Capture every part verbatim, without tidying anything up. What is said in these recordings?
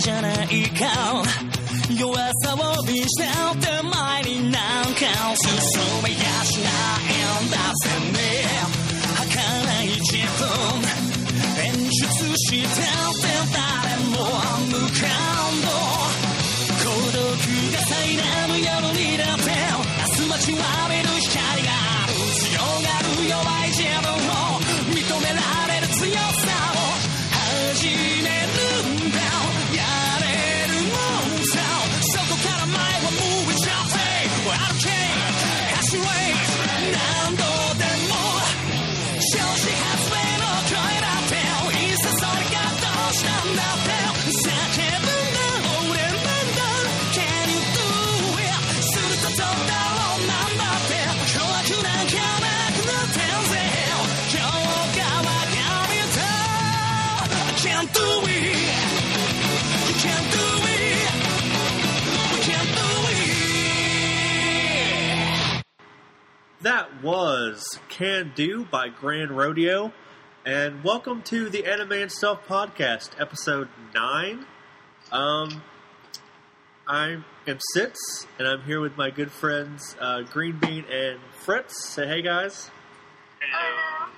じゃないか弱さを見せて前になんか進めやしないんだぜね儚い自分演出してて誰も無感動孤独が苛む夜にだって明日待ちわびる光がある強がる弱い自分を認められる強さを始めるんだやれるもんさそこから前は move it up I'll change 走れ何度でも少子発明の声だっていっそそれがどうしたんだって叫ぶんだ俺なんだ Can you do it するとどうだろうなんだって怖くなんかなくなってんぜ今日がわかると I can't do it You can't do it We can't do it That was Can Do by Grand Rodeo. And welcome to the Anime and Stuff Podcast, episode nine. Um, I am Sitz, and I'm here with my good friends uh, Green Bean and Fritz. Say hey, guys. Hello.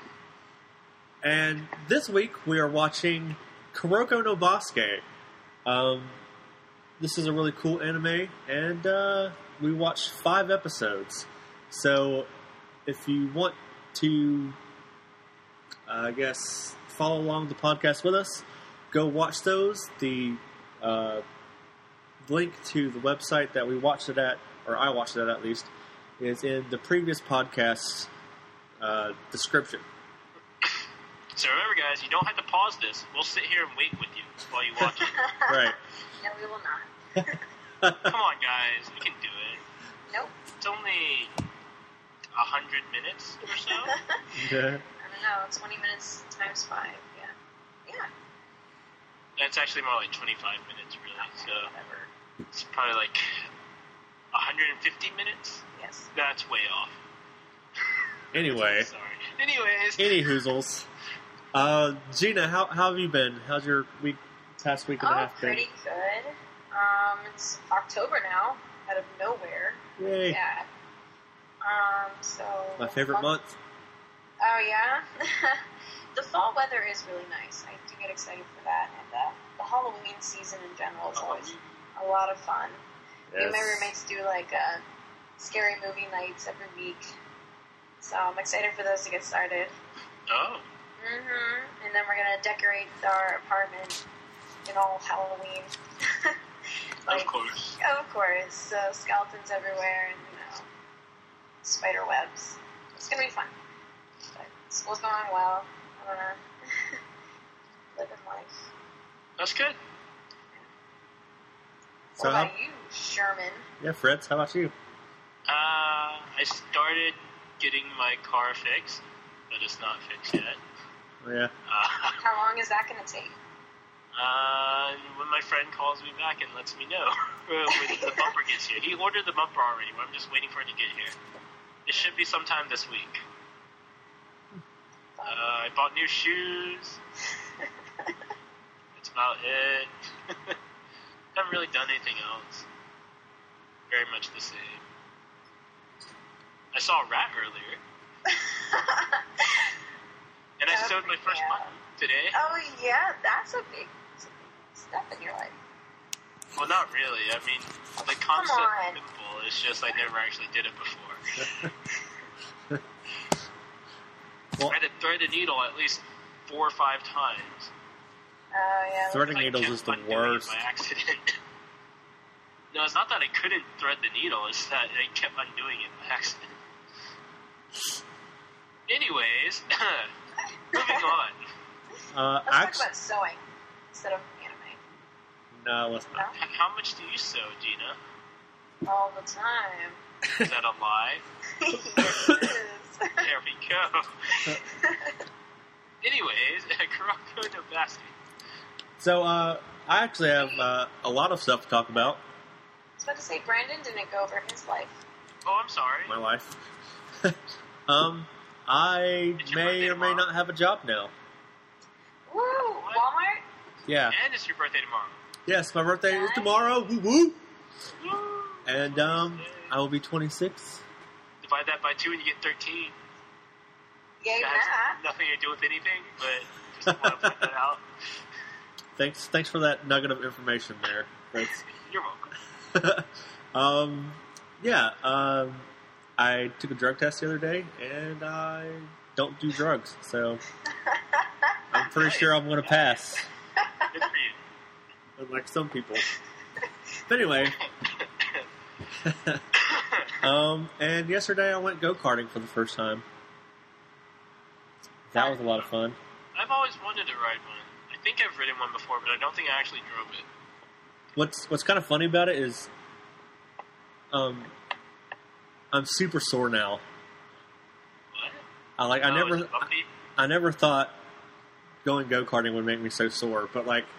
And this week we are watching Kuroko no Basuke. Um, this is a really cool anime, and uh, we watched five episodes. So if you want to, uh, I guess, follow along the podcast with us, go watch those. The uh, link to the website that we watched it at, or I watched it at at least, is in the previous podcast uh, description. So remember, guys, you don't have to pause this. We'll sit here and wait with you while you watch it. Right. No, we will not. Come on, guys. We can do it. Nope. It's only a hundred minutes or so. Yeah. I don't know. twenty minutes times five. Yeah. Yeah. That's actually more like twenty-five minutes, really. So Whatever. it's probably like one hundred fifty minutes. Yes. That's way off. Anyway. Sorry. Anyways. Any hoozles. Uh, Gina, how, how have you been? How's your week, past week and a Oh, half been? pretty good. Um, it's October now, out of nowhere. Yay. Yeah. Um, so... My favorite month. Oh, yeah? The fall weather is really nice. I do get excited for that. And uh, the Halloween season in general is always a lot of fun. Me and my Yes. roommates do, like, uh, scary movie nights every week. So I'm excited for those to get started. Oh. Mm-hmm. And then we're going to decorate our apartment in all Halloween. Like, Of course. Of course. Uh, skeletons everywhere and, you know, spider webs. It's going to be fun. But school's going well. I don't know. Living life. That's good. What So about how- you, Sherman? Yeah, Fritz, how about you? Uh, I started getting my car fixed, but it's not fixed yet. Oh, yeah. Uh, How long is that going to take? Uh, when my friend calls me back and lets me know when the bumper gets here. He ordered the bumper already, but I'm just waiting for it to get here. It should be sometime this week. Uh, I bought new shoes. That's about it. Haven't really done anything else. Very much the same. I saw a rat earlier. And I Oh, sewed my first yeah. button today. Oh, yeah, that's a big, that's a big step in your life. Well, not really. I mean, the Come concept on. is simple. It's just I never actually did it before. Well, I had to thread a needle at least four or five times. Oh, yeah. Threading I needles kept is the undoing it worst. by accident. No, it's not that I couldn't thread the needle. It's that I kept undoing it by accident. Anyways, moving on. Uh, Let's actually, talk about sewing instead of anime. no, let's No? not. H- How much do you sew, Gina? All the time. Is that a lie? Yes, it is. There we go. Anyways, Kuroko no Basuke. So, uh, I actually have uh, a lot of stuff to talk about. I was about to say, Brandon didn't go over his life. Oh, I'm sorry. My life. um, I It's your may birthday or may tomorrow. not have a job now. Woo! Walmart? Yeah, And it's your birthday tomorrow. Yes, my birthday is tomorrow. Woo woo! And um, I will be twenty-six. Divide that by two and you get thirteen. Yay, That has math. nothing to do with anything, but just want to point that out. Thanks, thanks for that nugget of information there. Thanks. You're welcome. um, yeah, um, I took a drug test the other day, and I don't do drugs, so I'm pretty sure I'm going to pass, Good for you. unlike some people. But anyway, um, and yesterday I went go-karting for the first time. That was a lot of fun. I've always wanted to ride one. I think I've ridden one before, but I don't think I actually drove it. What's What's kind of funny about it is, um, I'm super sore now. What? I like. I Oh, never. is it bumpy? I never thought going go-karting would make me so sore, but like,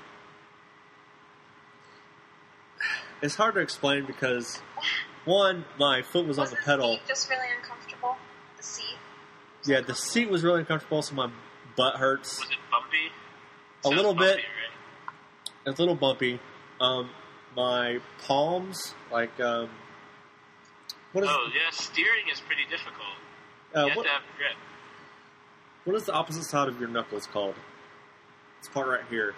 it's hard to explain because, one, my foot was on Was the pedal. seat just really uncomfortable? The seat? Was Yeah, the uncomfortable? seat was really uncomfortable, so my butt hurts. Was it bumpy? A Sounds little bit. bumpy, right? It's a little bumpy. Um, my palms, like, um, what is Oh, yeah, steering is pretty difficult. uh, you have what, to have grip. what is the opposite side of your knuckles called? This part right here.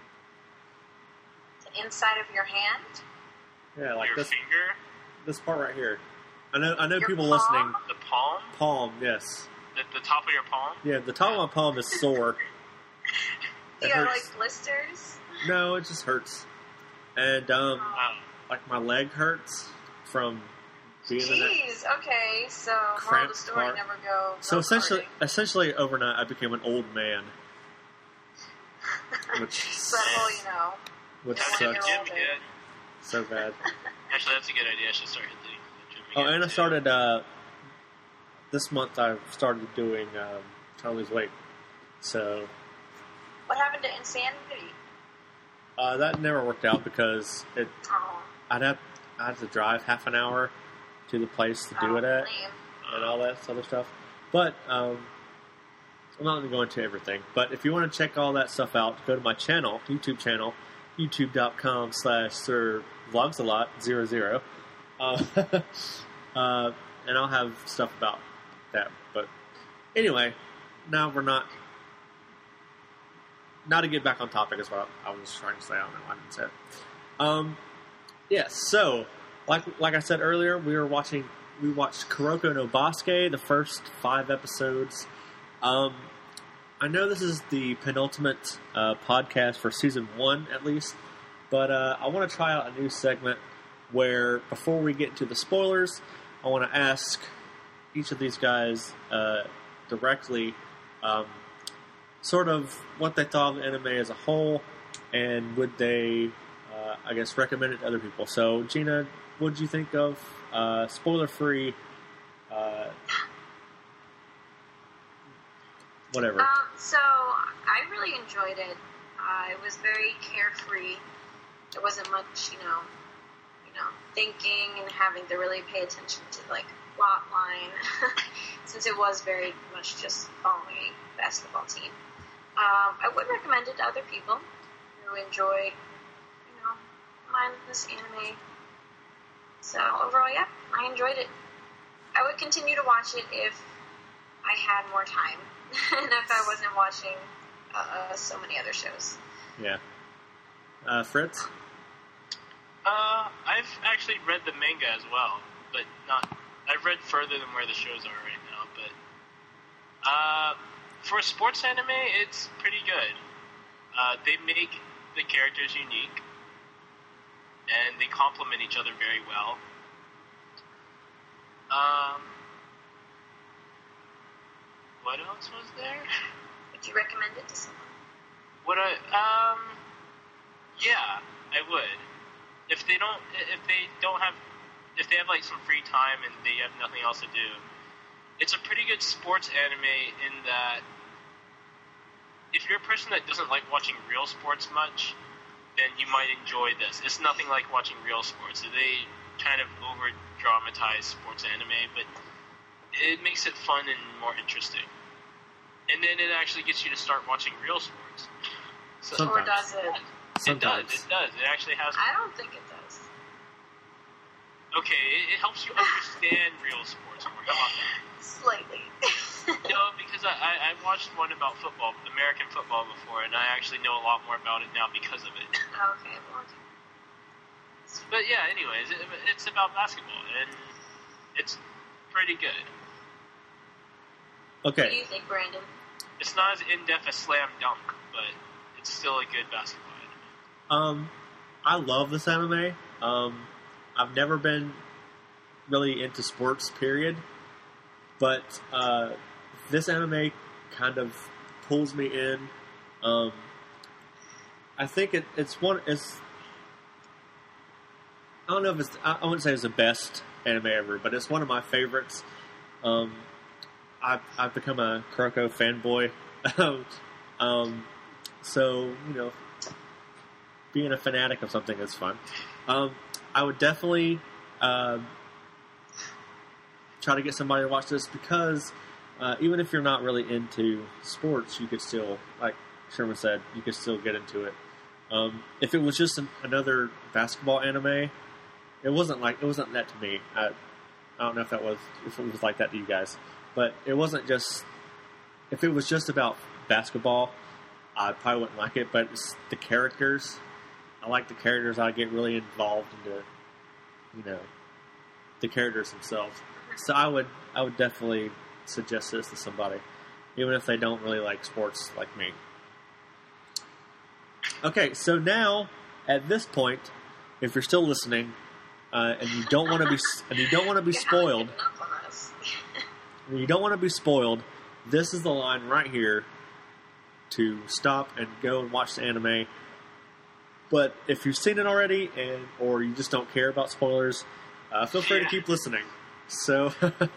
The inside of your hand? Yeah, like Your this. finger, This part right here. I know. I know Your people palm? listening. the palm, Palm, yes. the, the top of your palm. Yeah, the top of my palm is sore. You It got hurts. like blisters? No, it just hurts. And um, Wow. like my leg hurts from being in that. Jeez, okay, so moral of the Cramped story, part. never go. So go essentially, karting. essentially overnight, I became an old man, which So, well, you know. which Gotta hit the sucks gym older. again. so bad. Actually, that's a good idea. I should start hitting the gym Oh, again. and I too. started uh, this month. I started doing um, trying to lose weight. So What happened to Insanity? uh, that never worked out because it. Oh, I'd have I had to drive half an hour to the place to do oh, it at. lame. And all that other stuff. But um, I'm not going to go into everything. But if you want to check all that stuff out, go to my channel, YouTube channel, youtube.com slash Sir Vlogs a lot zero zero. Uh, uh, and I'll have stuff about that. But anyway, now we're not. Now to get back on topic is what I was trying to say. I don't know why I didn't say it. Um, yes, so like like I said earlier, we were watching. We watched Kuroko no Basuke, the first five episodes. Um, I know this is the penultimate uh, podcast for season one, at least, but uh, I want to try out a new segment where, before we get into the spoilers, I want to ask each of these guys uh, directly um, sort of what they thought of the anime as a whole, and would they, uh, I guess, recommend it to other people. So, Gina, what did you think of uh, spoiler-free, uh, whatever? Um, so I really enjoyed it. Uh, it was very carefree. There wasn't much, you know, you know, thinking and having to really pay attention to like plot line, since it was very much just following a basketball team. Um, I would recommend it to other people who enjoy, you know, mindless anime. So overall, yeah, I enjoyed it. I would continue to watch it if I had more time and if I wasn't watching uh, so many other shows. Yeah. Uh, Fritz? Uh, I've actually read the manga as well, but not. I've read further than where the shows are right now. But uh, for a sports anime, it's pretty good. Uh, they make the characters unique, and they complement each other very well. Um, what else was there? Would you recommend it to someone? What I um, yeah, I would. If they don't, if they don't have, if they have like some free time and they have nothing else to do, it's a pretty good sports anime in that if you're a person that doesn't like watching real sports much, then you might enjoy this. It's nothing like watching real sports. They kind of over dramatize sports anime, but it makes it fun and more interesting. And then it actually gets you to start watching real sports. So, Sometimes. Or does it? Sometimes. It does. It does. It actually has. I don't think it does. Okay, it, it helps you understand real sports more. How about that? Slightly. No, because I, I, I watched one about football, American football, before, and I actually know a lot more about it now because of it. Okay, well. But yeah, anyways, it, it's about basketball, and it's pretty good. What do Okay. you think, Brandon? It's not as in-depth as Slam Dunk, but it's still a good basketball anime. Um, I love this anime. Um, I've never been really into sports, period. But uh, this anime kind of pulls me in. Um, I think it, it's one. It's I don't know if it's. I, I wouldn't say it's the best anime ever, but it's one of my favorites. Um, I've I've become a Kuroko fanboy. um, so you know, being a fanatic of something is fun. Um, I would definitely uh, try to get somebody to watch this because uh, even if you're not really into sports, you could still, like Sherman said, you could still get into it. Um, if it was just an, another basketball anime, it wasn't like it wasn't that to me. I, I don't know if that was if it was like that to you guys, but it wasn't just. If it was just about basketball, I probably wouldn't like it. But it's the characters. I like the characters. I get really involved into, you know, the characters themselves. So I would, I would definitely suggest this to somebody, even if they don't really like sports like me. Okay, so now at this point, if you're still listening, uh, and you don't want to be, and you don't want to be You're not spoiled, giving up on us. and you don't want to be spoiled, this is the line right here to stop and go and watch the anime. But if you've seen it already, and or you just don't care about spoilers, uh, feel free to Yeah. keep listening. So,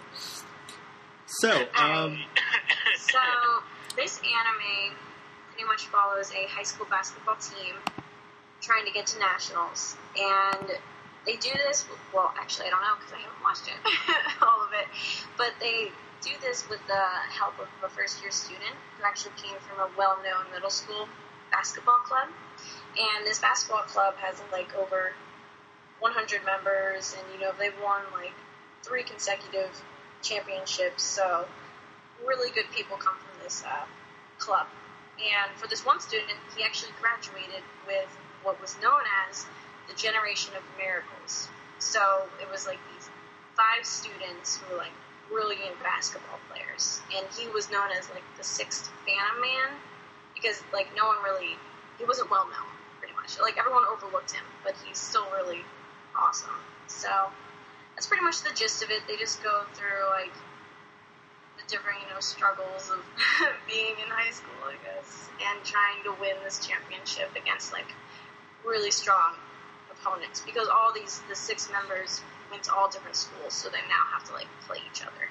so um, So, this anime pretty much follows a high school basketball team trying to get to nationals. And they do this, well, actually, I don't know because I haven't watched it, all of it. But they do this with the help of a first-year student who actually came from a well-known middle school basketball club. And this basketball club has, like, over one hundred members, and, you know, they've won, like, three consecutive championships, so really good people come from this uh, club. And for this one student, he actually graduated with what was known as the Generation of Miracles. So it was like these five students who were like brilliant basketball players, and he was known as like the sixth Phantom Man because like no one really, he wasn't well known pretty much. Like everyone overlooked him, but he's still really awesome. So that's pretty much the gist of it. They just go through like the different, you know, struggles of being in high school, I guess, and trying to win this championship against like really strong opponents because all these the six members went to all different schools, so they now have to like play each other.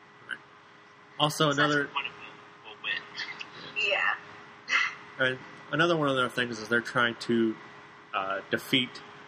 also So another one of them will win. Yeah. uh, another one of their things is they're trying to uh, defeat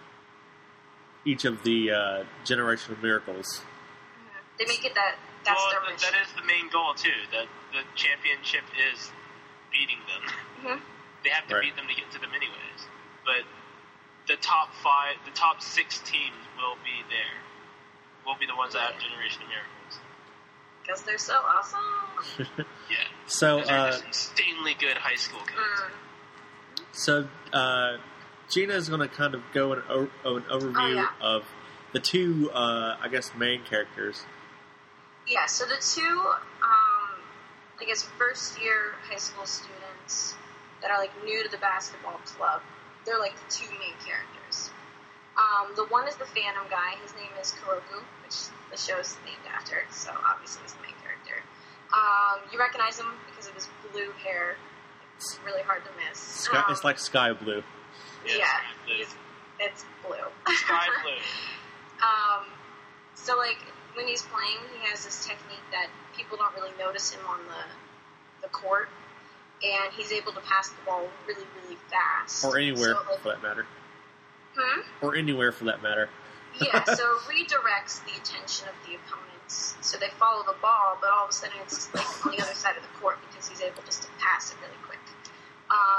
each of the uh, Generation of Miracles. They make it that that's well, their th- mission. that is the main goal too. That the championship is beating them. Mhm. They have to Right. beat them to get to them anyways. But the top five, the top six teams will be there. Will be the ones that have Generation of Miracles. Because they're so awesome. Yeah. So, Those are uh, just insanely good high school kids. Mm. so uh, Gina is going to kind of go an, o- an overview Oh, yeah. of the two, uh, I guess, main characters. Yeah, so the two, um, I guess, first year high school students that are like new to the basketball club, they're like the two main characters. Um, the one is the Phantom guy. His name is Kuroko, which the show is named after, so obviously he's the main character. Um, you recognize him because of his blue hair. It's really hard to miss. Sky, Um, it's like sky blue. Yeah, yeah, Sky Blue. It's, it's blue. Sky blue. Um, so like when he's playing, he has this technique that people don't really notice him on the the court, and he's able to pass the ball really, really fast. Or anywhere, So, like, for that matter. hmm? Or anywhere, for that matter. Yeah, so redirects the attention of the opponents. So they follow the ball, but all of a sudden it's like on the other side of the court because he's able just to pass it really quick. Um,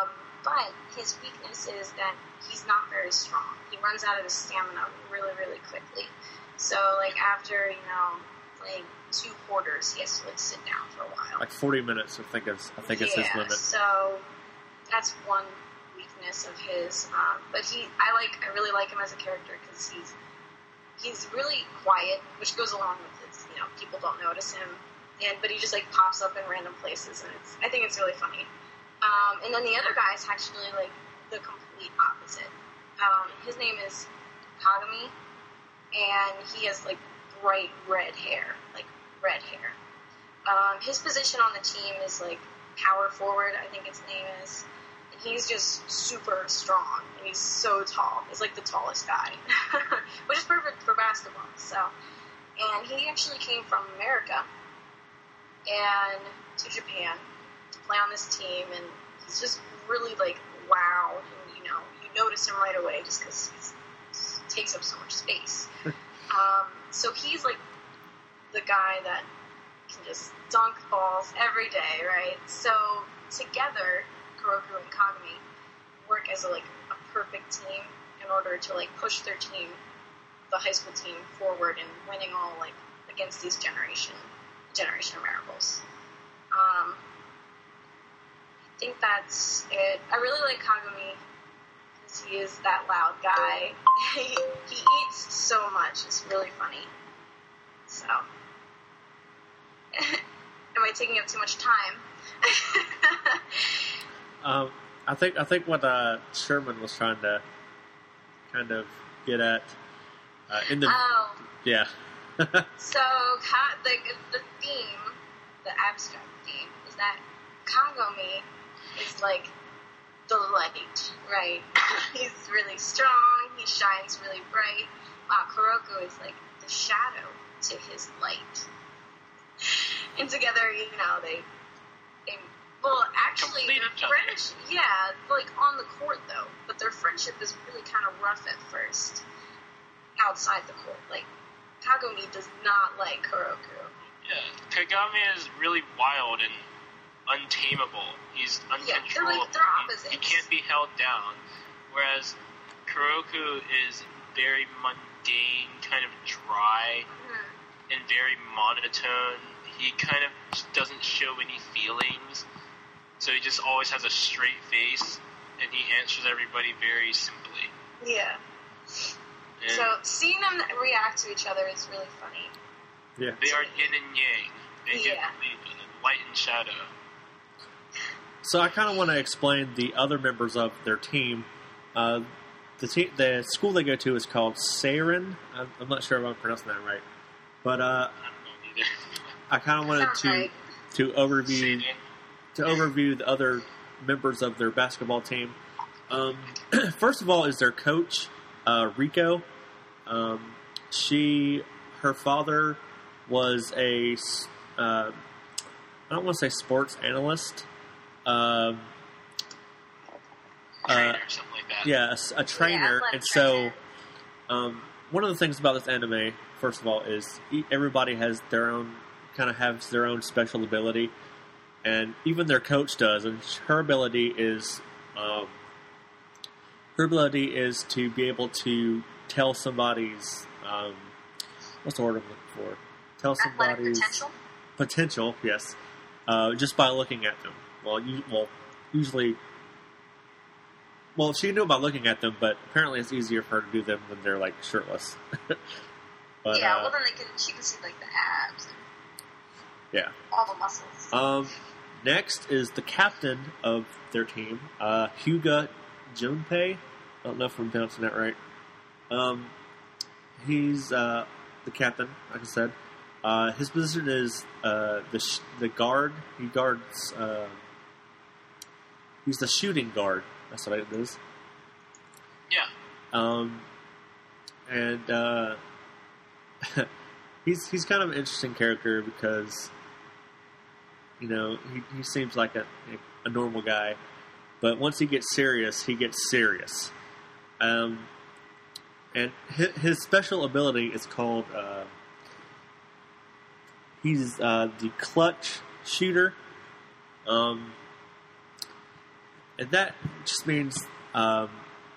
but his weakness is that he's not very strong. He runs out of his stamina really, really quickly. So, like, after, you know, playing two quarters, he has to, like, sit down for a while. Like forty minutes, I think is I think yeah, it's his limit. So that's one weakness of his. Um, but he, I like, I really like him as a character because he's he's really quiet, which goes along with his, you know, people don't notice him, and but he just like pops up in random places, and it's I think it's really funny. Um, and then the other guy is actually like the complete opposite. Um, his name is Kagami, and he has like bright red hair, like red hair. Um, his position on the team is like power forward, I think his name is. And he's just super strong, and he's so tall. He's like the tallest guy, which is perfect for basketball. So, and he actually came from America and to Japan to play on this team, and he's just really like wow. And, you know, you notice him right away just because he takes up so much space. um, so he's like the guy that can just dunk balls every day, right? So together, Kuroko and Kagami work as a, like a perfect team in order to like push their team, the high school team, forward and winning all like against these generation generation of miracles. Um, I think that's it. I really like Kagami because he is that loud guy. he, he eats so much. It's really funny. So. Am I taking up too much time? um, I think I think what uh, Sherman was trying to kind of get at uh, in the oh. yeah. So ka- the the theme, the abstract theme, is that Kagami is like the light, right? He's really strong. He shines really bright. While Kuroko is like the shadow to his light. And together, you know, they, they well, actually, Complete their each other. friendship, yeah, like on the court though, but their friendship is really kind of rough at first, outside the court. Like, Kagami does not like Kuroko. Yeah, Kagami is really wild and untamable. He's Yeah, they're uncontrollable. like, they're He- opposites. He can't be held down. Whereas Kuroko is very mundane, kind of dry, Hmm. and very monotone. He kind of just doesn't show any feelings, so he just always has a straight face, and he answers everybody very simply. Yeah. And So seeing them react to each other is really funny. Yeah. they are yin and yang. They do Yeah. believe in light and shadow. So I kind of want to explain the other members of their team. Uh, the te- the school they go to is called Seirin. I'm, I'm not sure if I'm pronouncing that right, but uh, I don't know either. I kind of wanted Sounds to right. to overview Satan. to overview the other members of their basketball team. Um, first of all, is their coach uh, Rico. Um, she, her father was a s- uh, I don't want to say sports analyst. Um, Trainer uh, or something like that. yeah, a, s- a trainer, athletic and so trainer. um, one of the things about this anime, first of all, is e- everybody has their own kind of has their own special ability, and even their coach does. And her ability is um, her ability is to be able to tell somebody's um, what's the word I'm looking for? Tell Athletic somebody's potential. potential, yes, uh, just by looking at them. Well, you, well, usually, well, she knew about looking at them, but apparently it's easier for her to do them when they're like shirtless. but yeah, uh, well then they can. She can see like the abs and yeah. all the muscles. Um, next is the captain of their team, uh, Hyuga Junpei. I don't know if I'm pronouncing that right. Um, he's uh, the captain, like I said. Uh, his position is uh, the sh- the guard. He guards. Uh, he's the shooting guard. That's what it is. Yeah. Um, and uh, he's he's kind of an interesting character because you know he, he seems like a a normal guy, but once he gets serious, he gets serious. Um, and his, his special ability is called. Uh, He's uh, the clutch shooter. Um, and that just means um,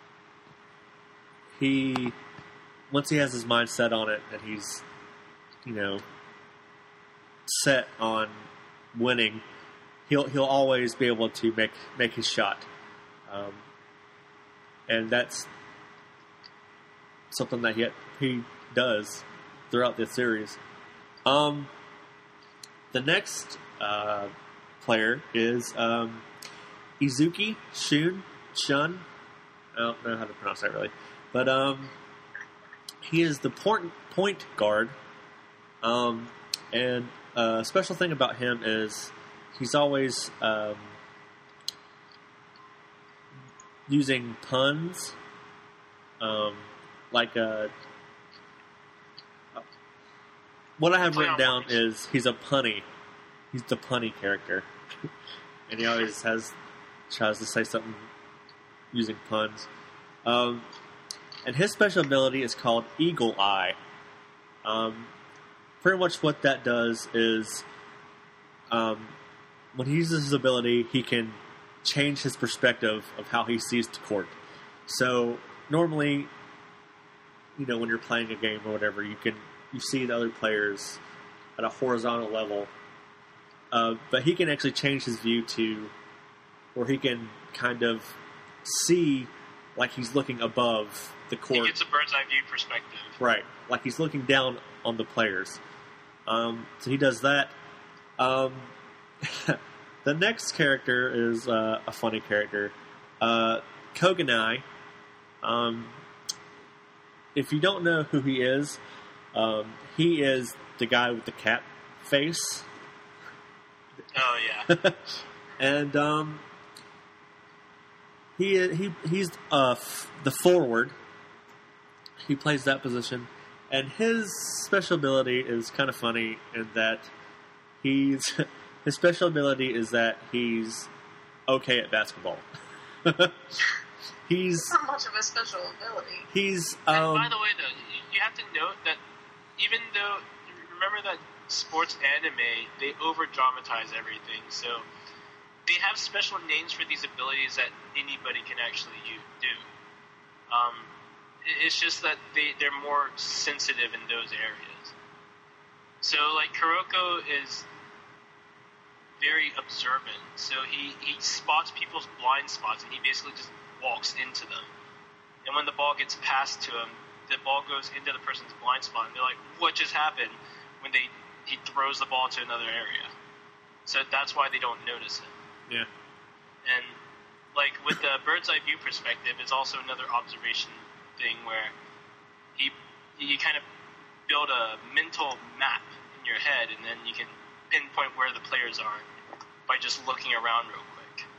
he once he has his mind set on it, and he's you know set on winning, he'll he'll always be able to make make his shot, um, and that's something that he he does throughout this series. Um, the next uh, player is um, Izuki Shun Shun. I don't know how to pronounce that really, but um, he is the point point guard. Um, and a special thing about him is he's always um, using puns, um, like a. What I have written down is he's a punny. He's the punny character. And he always has tries to say something using puns. Um, and his special ability is called Eagle Eye. Um, pretty much what that does is um, when he uses his ability, he can change his perspective of how he sees the court. So normally, you know, when you're playing a game or whatever, you can you see the other players at a horizontal level, uh, but he can actually change his view to where he can kind of see like he's looking above the court. He gets a bird's eye view perspective. Right, like he's looking down on the players. Um, so he does that. Um, the next character is uh, a funny character, uh, Koganai. Um, if you don't know who he is, um, he is the guy with the cat face. Oh yeah. And um, he he he's uh, f- the forward. He plays that position, and his special ability is kind of funny in that he's his special ability is that he's okay at basketball. He's Not much of a special ability. he's And um, by the way, though, you, you have to note that even though, remember that sports anime, they over dramatize everything. So they have special names for these abilities that anybody can actually u- do. Um, it- it's just that they, they're more sensitive in those areas. So, like, Kuroko is very observant. So he, he spots people's blind spots, and he basically just walks into them. And when the ball gets passed to him, the ball goes into the person's blind spot, and they're like, what just happened? When they he throws the ball to another area. So that's why they don't notice it. yeah And, like, with the bird's eye view perspective, it's also another observation thing where he you kind of build a mental map in your head, and then you can pinpoint where the players are by just looking around real quick.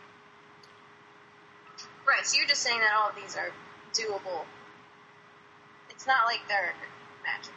Right, so you're just saying that all of these are doable. It's not like they're magic.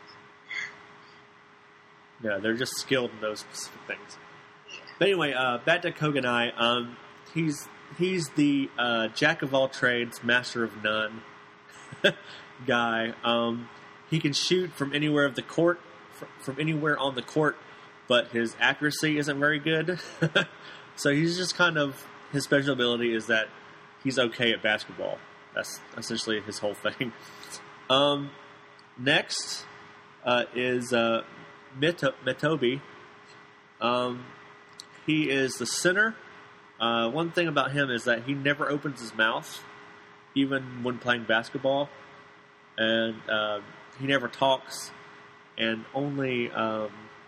yeah they're just skilled in those specific things. Yeah. But anyway, uh, back to Koganai. Um, he's he's the uh, jack of all trades, master of none guy. Um, he can shoot from anywhere of the court, fr- from anywhere on the court, but his accuracy isn't very good. So he's just kind of his special ability is that he's okay at basketball. That's essentially his whole thing. Um, next uh, is uh, Mito- Mitobi. Um, he is the center. Uh, one thing about him is that he never opens his mouth, even when playing basketball, and uh, he never talks. And only um,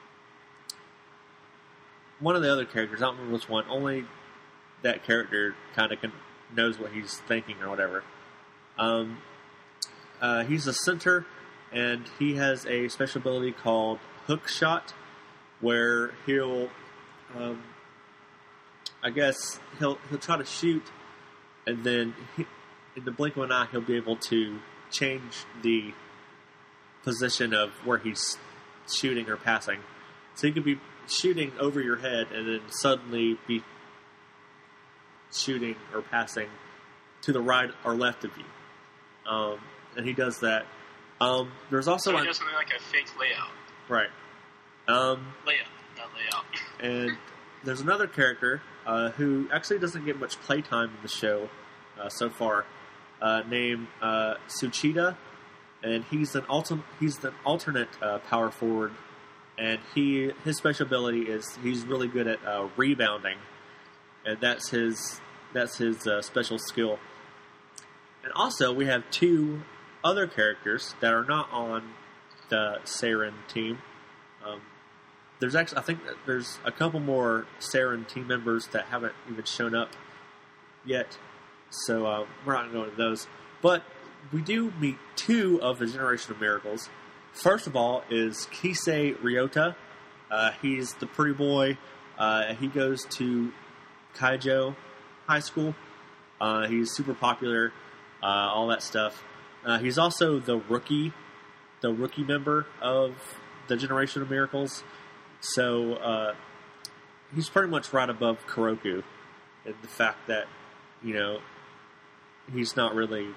one of the other characters, I don't remember which one, only that character kind of can knows what he's thinking or whatever. Um, uh, he's a center, and he has a special ability called Hook Shot, where he'll, um, I guess he'll he'll try to shoot, and then he, in the blink of an eye, he'll be able to change the position of where he's shooting or passing. So he could be shooting over your head, and then suddenly be shooting or passing to the right or left of you. Um, and he does that. Um, there's also So he like, does something like a fake layout. right. Um, Layout, not layout. and there's another character uh, who actually doesn't get much playtime in the show uh, so far, uh, named uh, Suchida, and he's an alter- he's an alternate uh, power forward, and he his special ability is he's really good at uh, rebounding, and that's his that's his uh, special skill. And also, we have two other characters that are not on the Seiren team. Um, there's actually, I think that there's a couple more Seiren team members that haven't even shown up yet, so uh, we're not going to go into those. But we do meet two of the Generation of Miracles. First of all is Kisei Ryota. Uh, he's the pretty boy. Uh, he goes to Kaijo High School. Uh, he's super popular, uh, all that stuff. Uh, he's also the rookie, the rookie member of the Generation of Miracles. So uh, he's pretty much right above Kuroku in the fact that, you know, he's not really.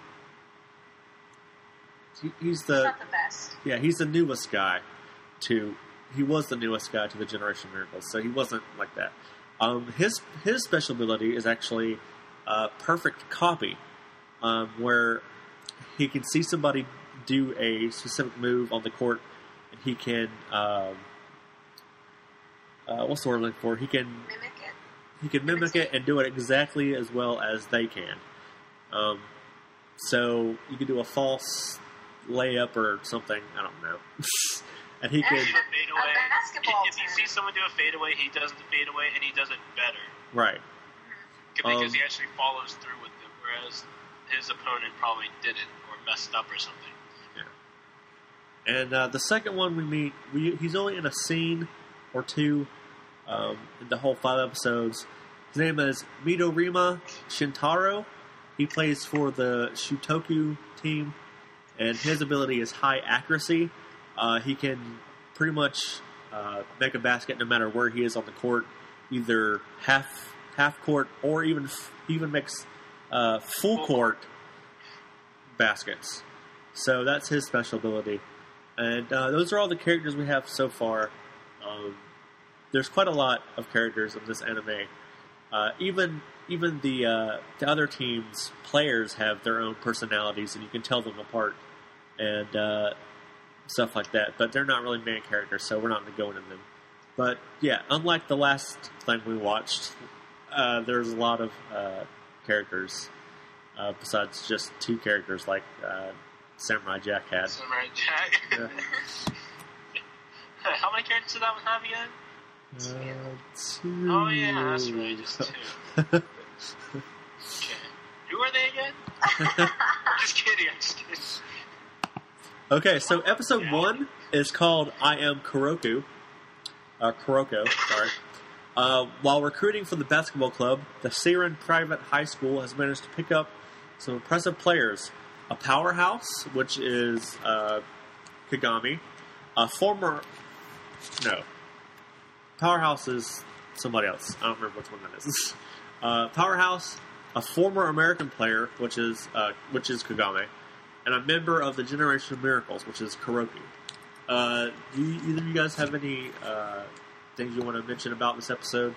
He, he's the He's not the best. yeah, he's the newest guy to. He was the newest guy to the Generation of Miracles, so he wasn't like that. Um, his his special ability is actually uh, perfect copy, um, where he can see somebody do a specific move on the court, and he can, um, uh, what's the word I'm looking for? He can Mimic it. he can mimic it and do it exactly as well as they can. Um, so you could do a false layup or something. I don't know. And he Do can a fadeaway. A basketball If you term. see someone do a fadeaway, he does the fadeaway, and he does it better. right. Because Um, he actually follows through with it, whereas his opponent probably didn't, or messed up or something. And uh, the second one we meet, we, he's only in a scene or two um, in the whole five episodes. His name is Midorima Shintaro. He plays for the Shutoku team, and his ability is high accuracy. Uh, he can pretty much uh, make a basket no matter where he is on the court, either half half court or even even makes uh, full court baskets. So that's his special ability. And uh, those are all the characters we have so far. Um, there's quite a lot of characters in this anime. Uh, even even the uh, the other teams' players have their own personalities, and you can tell them apart and uh, stuff like that. But they're not really main characters, so we're not going to go into them. But yeah, unlike the last thing we watched, uh, there's a lot of uh, characters uh, besides just two characters like uh, Samurai Jack had. Samurai Jack. Yeah. How many characters did that one have again? Uh, two. Oh yeah, that's right, just two. Okay. Who are they again? I'm just kidding, I'm just kidding. Okay, so episode one is called I Am Kuroku. Uh, Kuroko, sorry. Uh, while recruiting for the basketball club, the Seiren Private High School has managed to pick up some impressive players. A powerhouse, which is uh, Kagami. A former... No. Powerhouse is somebody else. I don't remember which one that is. uh, Powerhouse, a former American player, which is uh, which is Kagame, and a member of the Generation of Miracles, which is Kuroku. Uh, do you, either of you guys have any uh, things you want to mention about this episode?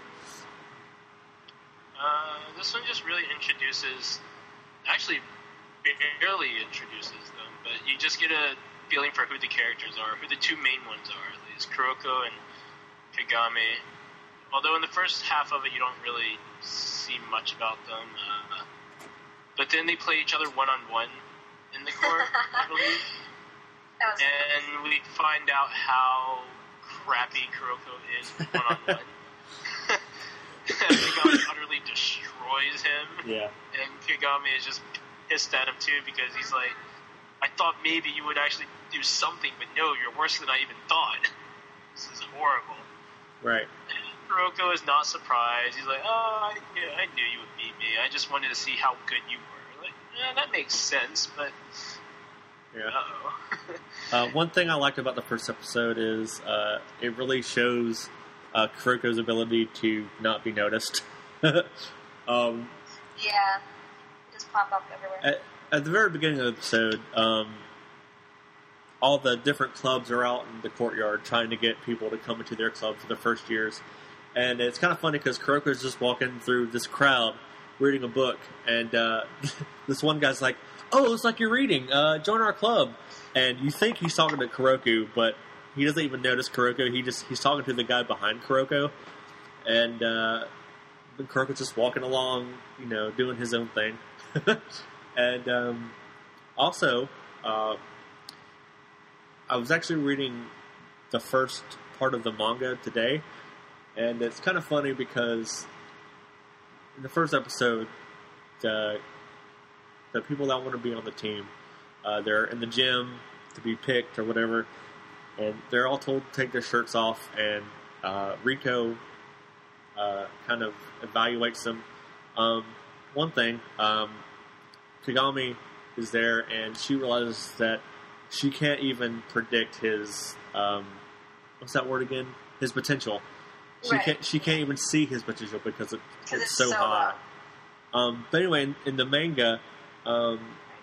Uh, this one just really introduces, actually barely introduces them, but you just get a feeling for who the characters are, who the two main ones are, at least, Kuroko and Kagami. Although in the first half of it you don't really see much about them, uh, but then they play each other one-on-one in the court, I believe. That was And we find out how crappy Kuroko is one-on-one. Kagami utterly destroys him, Yeah. and Kagami is just pissed at him too because he's like, I thought maybe you would actually do something, but no, you're worse than I even thought. This is horrible. Right. And Kuroko is not surprised. He's like, oh, I, yeah, I knew you would beat me. I just wanted to see how good you were. Like, yeah, that makes sense, but Yeah. uh-oh. Uh, one thing I liked about the first episode is uh, it really shows uh, Kuroko's ability to not be noticed. um, yeah. Just pop up everywhere. at, at the very beginning of the episode, um, all the different clubs are out in the courtyard trying to get people to come into their club for the first years. And it's kind of funny because Kuroko's just walking through this crowd reading a book, and uh, this one guy's like, "Oh, looks like you're reading. Uh, join our club." And you think he's talking to Kuroko, but he doesn't even notice Kuroko. He just he's talking to the guy behind Kuroko, and uh, Kuroko's just walking along, you know, doing his own thing. And um, also, uh, I was actually reading the first part of the manga today. And it's kind of funny because in the first episode, the the people that want to be on the team, uh, they're in the gym to be picked or whatever, and they're all told to take their shirts off, and uh, Riko uh, kind of evaluates them. Um, one thing, um, Kagami is there, and she realizes that she can't even predict his, um, what's that word again? His potential. She Right. can't. She can't even see his potential because it, it's, it's so, so high. low. Um, but anyway, in, in the manga, um,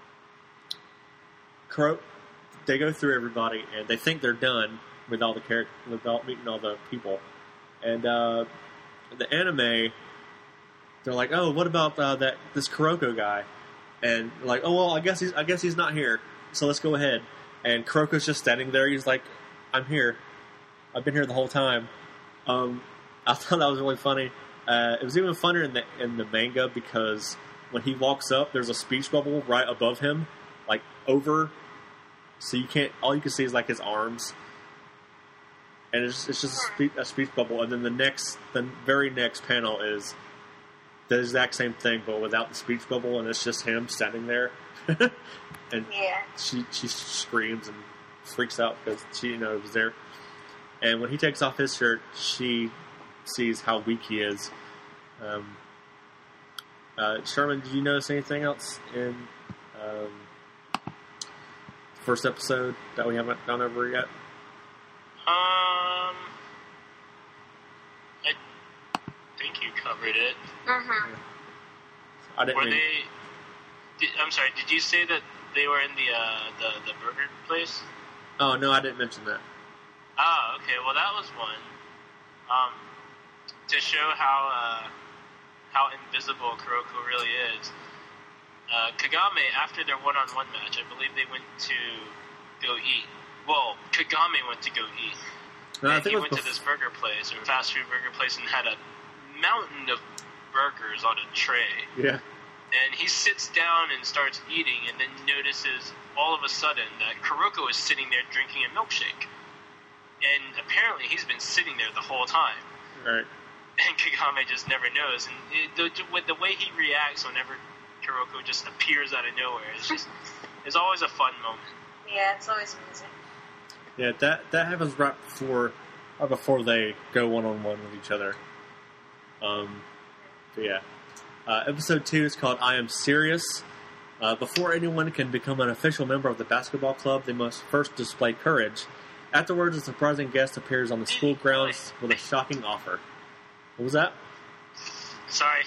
Kuro, they go through everybody and they think they're done with all the characters, without meeting all the people. And uh, the anime, they're like, "Oh, what about uh, that this Kuroko guy?" And they're like, "Oh well, I guess he's I guess he's not here. So let's go ahead." And Kuroko's just standing there. He's like, "I'm here. I've been here the whole time." Um, I thought that was really funny. Uh, it was even funnier in the in the manga because when he walks up, there's a speech bubble right above him, like over, so you can't. All you can see is like his arms, and it's it's just a speech, a speech bubble. And then the next, the very next panel is the exact same thing, but without the speech bubble, and it's just him standing there, and Yeah. she she screams and freaks out because she didn't know it was there. And when he takes off his shirt, she sees how weak he is. Um, uh, Sherman, did you notice anything else in um, the first episode that we haven't gone over yet? Um, I think you covered it. Mm-hmm. I didn't. Were mean- they? Did, I'm sorry. Did you say that they were in the uh, the the burger place? Oh no, I didn't mention that. Ah, okay. Well, that was one. Um, to show how uh, how invisible Kuroko really is. Uh, Kagame, after their one-on-one match, I believe they went to go eat. Well, Kagame went to go eat. No, I and think he it was went to bef- this burger place, or fast food burger place, and had a mountain of burgers on a tray. Yeah. And he sits down and starts eating, and then notices all of a sudden that Kuroko is sitting there drinking a milkshake. And apparently he's been sitting there the whole time. Right. And Kagame just never knows. And it, the, with the way he reacts whenever Kuroko just appears out of nowhere, it's just, it's always a fun moment. Yeah, it's always amusing. Yeah, that that happens right before, right before they go one on one with each other. Um, but yeah, uh, episode two is called "I Am Serious." Uh, before anyone can become an official member of the basketball club, they must first display courage. Afterwards, a surprising guest appears on the school grounds with a shocking offer. What was that? Sorry.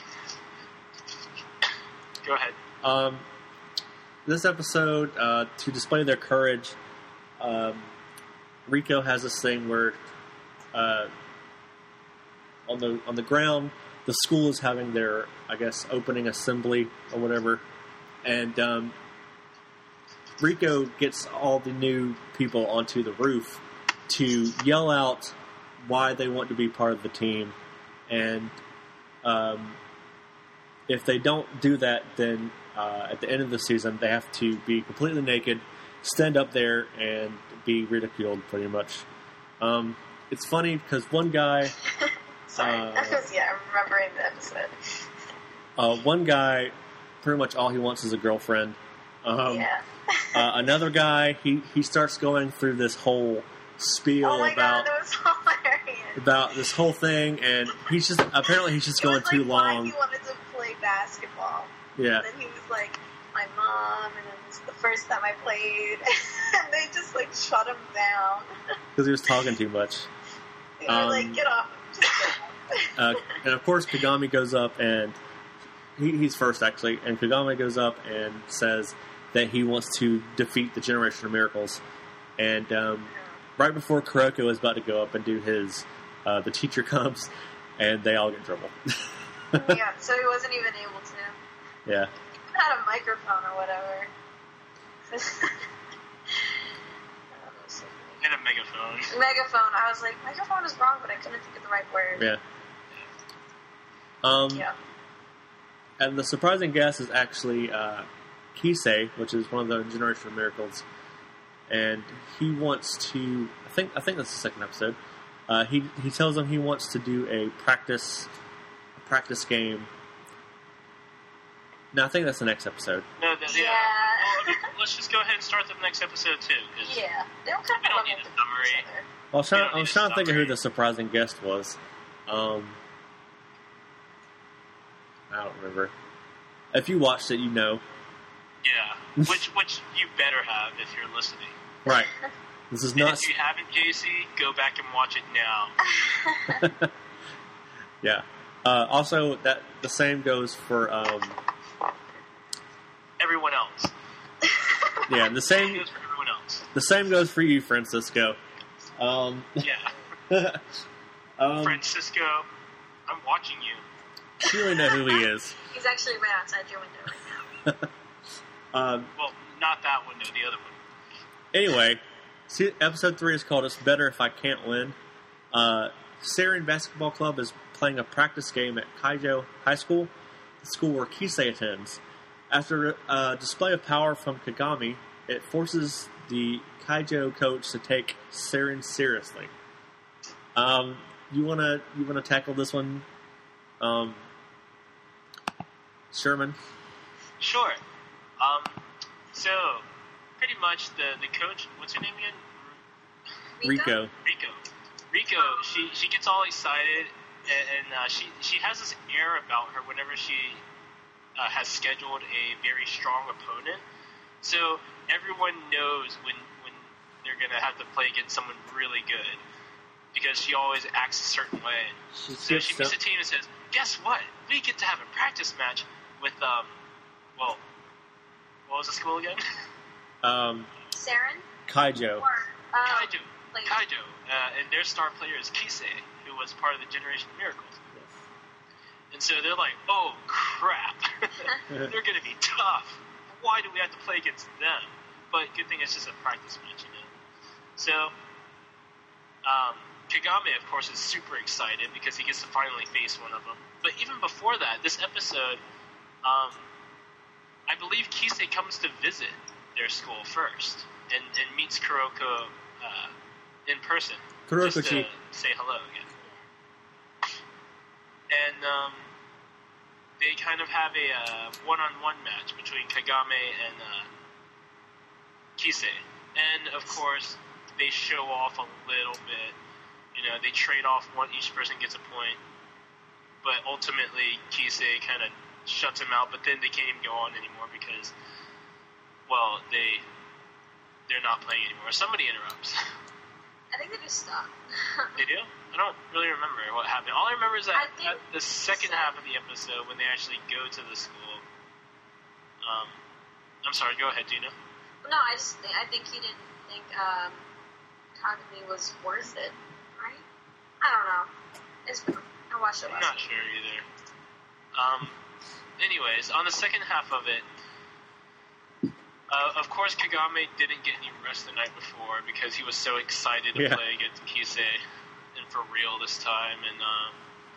Go ahead. Um, this episode, uh, to display their courage, um, Riko has this thing where uh, on the on the ground, the school is having their, I guess, opening assembly or whatever, and um, Riko gets all the new people onto the roof to yell out why they want to be part of the team, and um, if they don't do that, then uh, at the end of the season, they have to be completely naked, stand up there, and be ridiculed, pretty much. Um, it's funny because one guy, Sorry. Uh, yeah, I'm remembering the episode. uh, one guy, pretty much all he wants is a girlfriend. Um, yeah. uh, another guy, he, he starts going through this whole spiel Oh my about god, that was hilarious. about this whole thing, and he's just apparently he's just It going was like too why long. he wanted to play basketball. Yeah, And then he was like, my mom, and then this is the first time I played. And they just like shut him down. because he was talking too much. They were Um, like, get off. Just get off. Uh, and of course, Kagami goes up and he, he's first actually, and Kagami goes up and says that he wants to defeat the Generation of Miracles. And um, right before Kuroko is about to go up and do his, uh, the teacher comes and they all get in trouble. Yeah, so he wasn't even able to. Yeah. He had a microphone or whatever. Oh, that was so funny. And a megaphone. Megaphone. I was like, microphone is wrong, but I couldn't think of the right word. Yeah. Um, Yeah. And the surprising guest is actually uh, Kisei, which is one of the Generation of Miracles, and he wants to. I think I think that's the second episode. Uh, he he tells them he wants to do a practice a practice game. No, I think that's the next episode. No, the, yeah. Yeah. Well, I mean, let's just go ahead and start the next episode too. Cause Yeah. They don't kind We of don't need level a with summary. each other. I was trying, You don't I was need a trying to think of who summary. the surprising guest was. Um, I don't remember. If you watched it, you know. Yeah, which which you better have if you're listening. Right. This is And not. if you haven't, J C, go back and watch it now. Yeah. Uh, also, that the same goes for. Um, Everyone else. yeah, the Same same. goes for everyone else. The same goes for you, Francisco. Um, Yeah. um, Francisco, I'm watching you. you really know who he is. He's actually right outside your window right now. Um, Well, not that one, no, the other one. anyway, see, episode three is called "It's Better If I Can't Win." Uh, Seirin Basketball Club is playing a practice game at Kaijo High School, the school where Kisei attends. After a display of power from Kagami, it forces the Kaijo coach to take Seirin seriously. Um, you wanna you wanna tackle this one, um, Sherman? Sure. Um, so, pretty much the, the coach, what's her name again? Rico. Rico. Rico, she, she gets all excited, and, and uh, she, she has this air about her whenever she uh, has scheduled a very strong opponent. So everyone knows when, when they're going to have to play against someone really good, because she always acts a certain way. She So skips she meets up- the team and says, guess what? We get to have a practice match with, um, well, what was the school again? um, Saren? Kaijo. Or, uh, Kaido. like, Kaido. Uh, and their star player is Kisei, who was part of the Generation of Miracles. And so they're like, oh, crap. They're going to be tough. Why do we have to play against them? But good thing it's just a practice match, you know. So, um, Kagame, of course, is super excited because he gets to finally face one of them. But even before that, this episode, um, I believe Kisei comes to visit their school first and, and meets Kuroko uh, in person. Kuroko just to Chi. say hello again. And um, they kind of have a uh, one-on-one match between Kagame and uh, Kisei. And, of course, they show off a little bit. You know, they trade off one, each person gets a point. But ultimately, Kisei kind of shuts him out, but then they can't even go on anymore because, well, they, they're not playing anymore. Somebody interrupts. I think they just stopped. They do? I don't really remember what happened. All I remember is that I think at the second so. half of the episode, when they actually go to the school. Um, I'm sorry. Go ahead, Gina. No, I just think, I think he didn't think um, Kagami was worth it, right? I don't know. It's been, I watched it I'm last not sure either. Um, anyways, on the second half of it, uh, of course, Kagame didn't get any rest the night before because he was so excited to Yeah. play against Kisei, and for real this time. And um,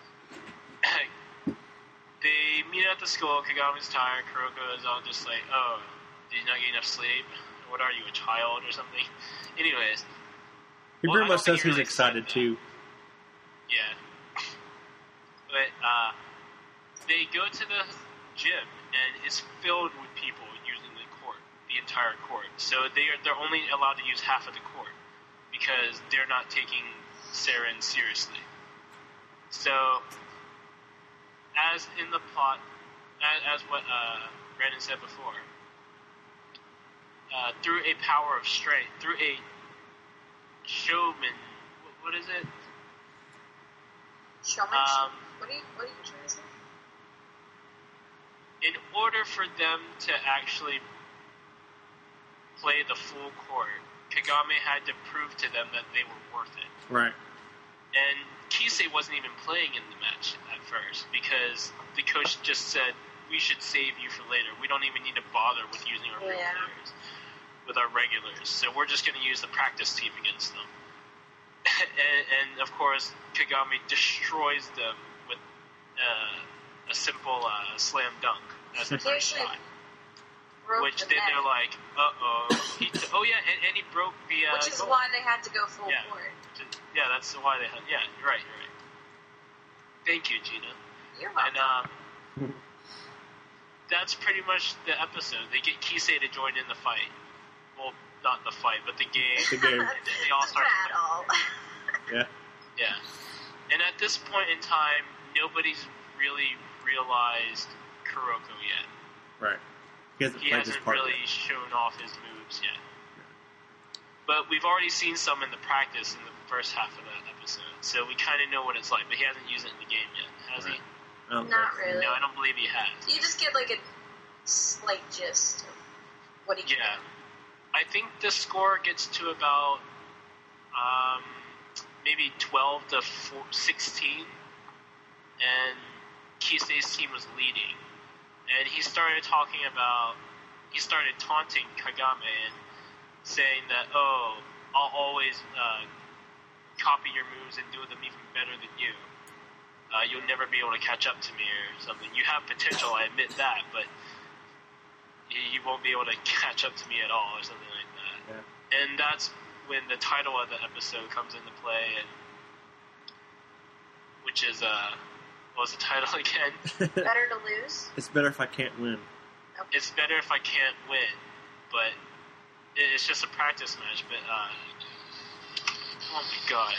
they meet at the school. Kagame's tired. Kuroko is all just like, "Oh, did you not get enough sleep? What are you, a child or something?" Anyways, He Well, pretty I much don't think says he he's really excited said that. too. yeah. But uh, they go to the gym, and it's filled with people using the court, the entire court. So they are they're only allowed to use half of the court because they're not taking Saren seriously. So, as in the plot, as, as what uh, Brandon said before, uh, through a power of strength, through a showman, what, what is it? Showmanship? Um, what, are you, what are you trying to say? In order for them to actually play the full court, Kagame had to prove to them that they were worth it. Right. And Kisei wasn't even playing in the match at first because the coach just said, we should save you for later. We don't even need to bother with using our real Yeah. players, with our regulars. So we're just going to use the practice team against them. and, and, of course, Kagami destroys them with uh, a simple uh, slam dunk as the He first actually shot. broke Which the then net, they're like, uh-oh. He t- oh, yeah, and, and he broke the uh, which is goal. why they had to go full Yeah. court. Yeah, that's why they had... Yeah, you're right, you're right. Thank you, Gina. You're And, welcome. um... that's pretty much the episode. They get Kisei to join in the fight. Well, not the fight, but the game. The game. They all the start to battle. Yeah. Yeah. And at this point in time, nobody's really realized Kuroko yet. Right. He hasn't He played his hasn't part really yet. shown off his moves yet. But we've already seen some in the practice in the first half of that episode, so we kind of know what it's like, but he hasn't used it in the game yet, has Right. he? I don't Not think- really. No, I don't believe he has. You just get like a slight gist of what he can Yeah. do. I think the score gets to about um, maybe twelve to sixteen, and Kisei's team was leading. And he started talking about, he started taunting Kagame and saying that, oh, I'll always uh, copy your moves and do them even better than you. Uh, you'll never be able to catch up to me or something. You have potential, I admit that, but you, you won't be able to catch up to me at all or something like that. Yeah. And that's when the title of the episode comes into play, and which is, uh, what was the title again? Better to lose. It's better if I can't win. It's better if I can't win, but it- it's just a practice match. But uh, oh my god,